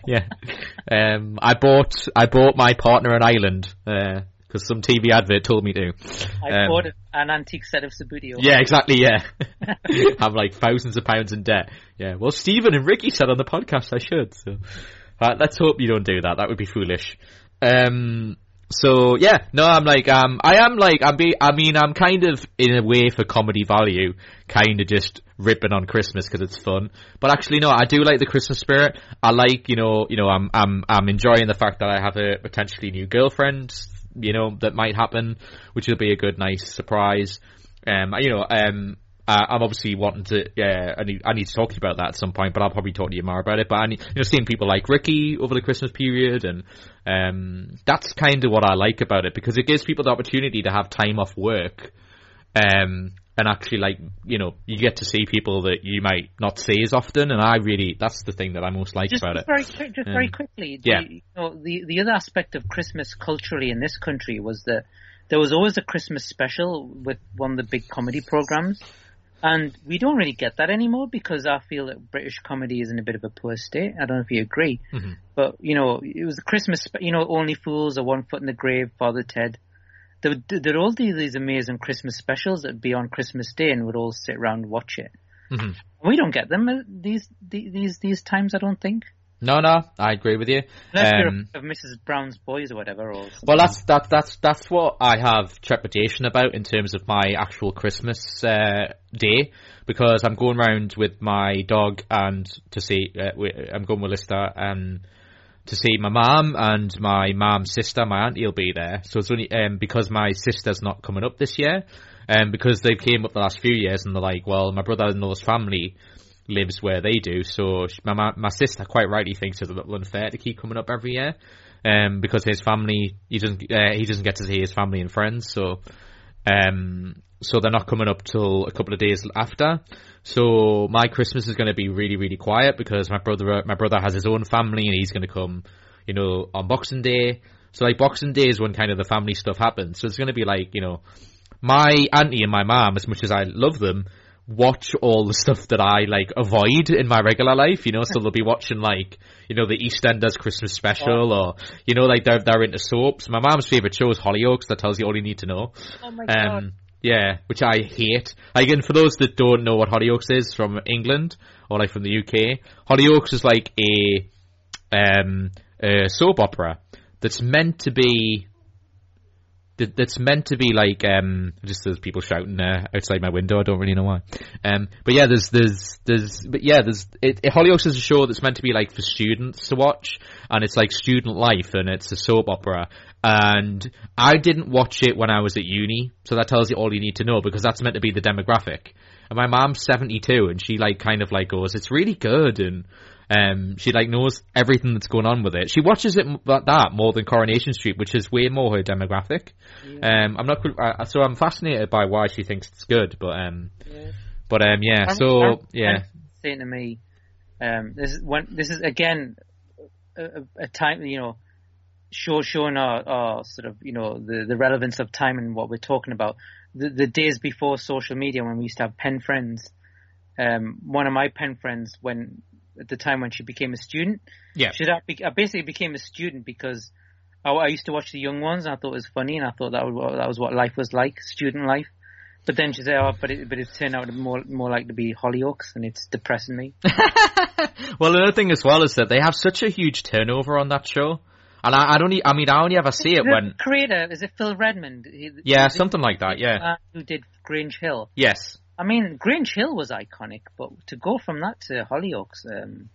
bought my partner an island because some TV advert told me to. I bought an antique set of Subbuteo. Yeah, exactly. Yeah, I'm thousands of pounds in debt. Yeah. Well, Stephen and Ricky said on the podcast I should. So, let's hope you don't do that. That would be foolish. So yeah, no, I'm kind of in a way for comedy value, kind of just ripping on Christmas because it's fun. But actually, no, I do like the Christmas spirit. I like, I'm enjoying the fact that I have a potentially new girlfriend, that might happen, which will be a good, nice surprise. I'm obviously wanting to. I need to talk to you about that at some point, but I'll probably talk to you more about it. But seeing people like Ricky over the Christmas period, and that's kind of what I like about it, because it gives people the opportunity to have time off work, and actually you get to see people that you might not see as often, and that's the thing that I most like about it. Very quickly, the other aspect of Christmas culturally in this country was that there was always a Christmas special with one of the big comedy programs. And we don't really get that anymore because I feel that British comedy is in a bit of a poor state. I don't know if you agree. Mm-hmm. But, it was the Christmas, Only Fools or One Foot in the Grave, Father Ted. They'd all do these amazing Christmas specials that would be on Christmas Day and would all sit around and watch it. Mm-hmm. We don't get them these times, I don't think. No, I agree with you. Unless you're of Mrs. Brown's Boys or whatever. Well, that's what I have trepidation about in terms of my actual Christmas day, because I'm going around with my dog and to see, I'm going with Lister to see my mum and my mum's sister. My auntie will be there, so it's only because my sister's not coming up this year, because they came up the last few years and they're like, well, my brother-in-law's family lives where they do, so my sister quite rightly thinks it's a little unfair to keep coming up every year. because his family, he doesn't get to see his family and friends, so they're not coming up till a couple of days after. So my Christmas is going to be really, really quiet because my brother has his own family and he's going to come, you know, on Boxing Day. So like Boxing Day is when kind of the family stuff happens. So it's going to be like, you know, my auntie and my mum, as much as I love them, watch all the stuff that I like avoid in my regular life, you know. So they'll be watching like, you know, the EastEnders Christmas special, or you know, like they're into soaps. My mum's favourite show is Hollyoaks. That tells you all you need to know. Oh my god. Yeah, which I hate. Again, for those that don't know what Hollyoaks is from England or like from the UK, Hollyoaks is like a soap opera that's meant to be like just there's people shouting outside my window. I don't really know why. But yeah, Hollyoaks is a show that's meant to be like for students to watch, and it's like student life, and it's a soap opera. And I didn't watch it when I was at uni, so that tells you all you need to know, because that's meant to be the demographic. And my mom's 72, and she like kind of like goes, it's really good, and she like knows everything that's going on with it. She watches it that more than Coronation Street, which is way more her demographic. Yeah. So I'm fascinated by why she thinks it's good, but saying to me, this is again a time, you know, showing our sort of, you know, the relevance of time and what we're talking about. The days before social media, when we used to have pen friends, one of my pen friends, at the time when she became a student, I basically became a student because I used to watch the young ones, and I thought it was funny, and I thought that was what life was like, student life. But then she said, but it turned out more like to be Hollyoaks, and it's depressing me. Well, another thing as well is that they have such a huge turnover on that show. And I only ever see it when... creator, is it Phil Redmond? Something like that, yeah. Who did Grange Hill. Yes. I mean, Grange Hill was iconic, but to go from that to Hollyoaks,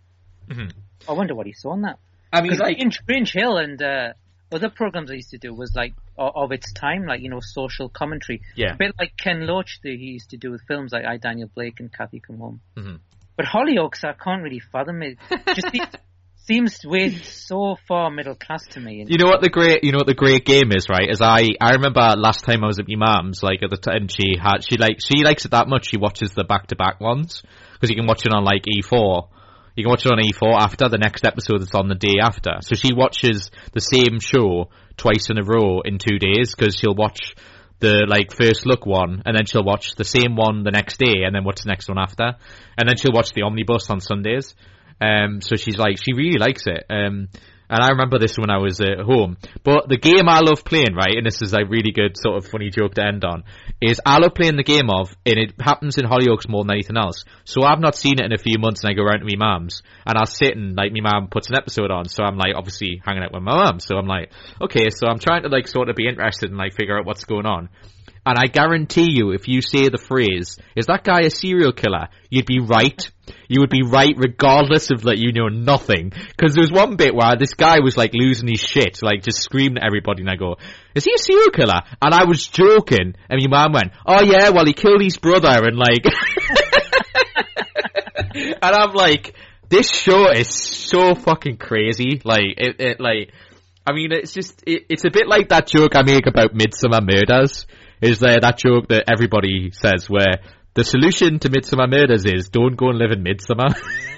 I wonder what he saw in that. I mean, like... Grange Hill and other programs I used to do was like, of its time, like, you know, social commentary. Yeah. A bit like Ken Loach he used to do with films like I, Daniel Blake and Kathy Come Home. Mm-hmm. But Hollyoaks, I can't really fathom it. Just seems way so far middle class to me. You know what the great game is, right? Is I remember last time I was at my mum's, like at the time she likes it that much. She watches the back-to-back ones because you can watch it on like E4. You can watch it on E4 after the next episode. It's on the day after. So she watches the same show twice in a row in 2 days because she'll watch the like first look one, and then she'll watch the same one the next day, and then watch the next one after, and then she'll watch the omnibus on Sundays. So she's like, she really likes it. And I remember this when I was at home. But the game I love playing, right, and this is a really good sort of funny joke to end on, is I love playing the game of, and it happens in Hollyoaks more than anything else. So I've not seen it in a few months, and I go around to my mum's, and I'll sit and, like, my mum puts an episode on, so I'm, like, obviously hanging out with my mum. So I'm like, okay, so I'm trying to, like, sort of be interested and, like, figure out what's going on. And I guarantee you, if you say the phrase, is that guy a serial killer? You'd be right. You would be right regardless of, like, you know nothing. Because there was one bit where this guy was, like, losing his shit, like, just screaming at everybody, and I go, is he a serial killer? And I was joking, and your mum went, oh yeah, well, he killed his brother, and, like... And I'm like, this show is so fucking crazy. Like, I mean, it's just, it's a bit like that joke I make about Midsomer Murders. Is there that joke that everybody says where the solution to Midsomer Murders is don't go and live in Midsomer?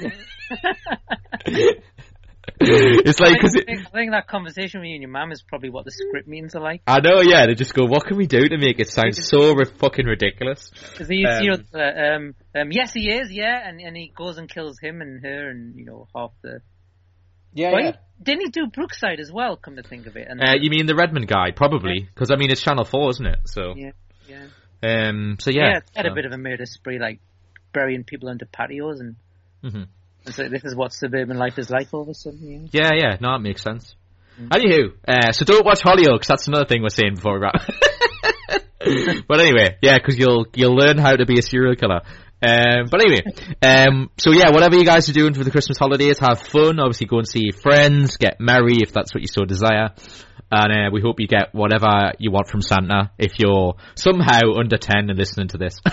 It's like, I think that conversation with you and your mum is probably what the script means are like. I know, yeah. They just go, what can we do to make it sound so fucking ridiculous? Because yes, he is, yeah, and he goes and kills him and her and, you know, half the... Yeah, yeah. Didn't he do Brookside as well, come to think of it? And you mean the Redmond guy? Probably. Because, I mean, it's Channel 4, isn't it? So, yeah. So, yeah. Yeah, it's had a bit of a murder spree, like burying people under patios and... Mm-hmm. And so this is what suburban life is like all of a sudden, yeah. Yeah, no, it makes sense. Anywho, so don't watch Hollyoaks. That's another thing we're saying before we wrap. But anyway, yeah, because you'll learn how to be a serial killer. But anyway, so yeah, whatever you guys are doing for the Christmas holidays, have fun. Obviously, go and see your friends, get merry if that's what you so desire. And we hope you get whatever you want from Santa if you're somehow under 10 and listening to this.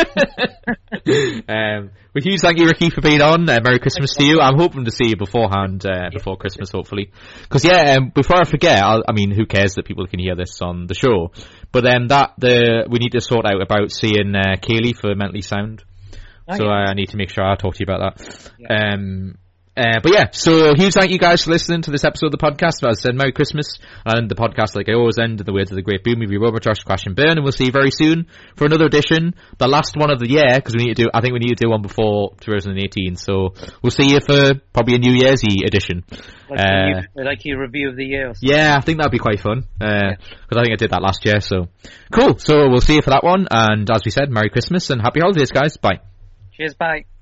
With huge thank you, Ricky, for being on. Merry Christmas to you. I'm hoping to see you beforehand, before Christmas, hopefully. Because, before I forget, who cares that people can hear this on the show? But we need to sort out about seeing Kaylee for Mentally Sound. I need to make sure I talk to you about that. Yeah. So huge thank you guys for listening to this episode of the podcast. As I said, Merry Christmas, and the podcast, like I always end, in the words of the great Boom Movie Robot, Josh, Crash and Burn, and we'll see you very soon for another edition, the last one of the year, because I think we need to do one before 2018, so we'll see you for probably a New Year's edition. Like your review of the year or something. Yeah, I think that'd be quite fun, because I think I did that last year, so cool. So we'll see you for that one, and as we said, Merry Christmas and Happy Holidays, guys. Bye. Cheers, bye.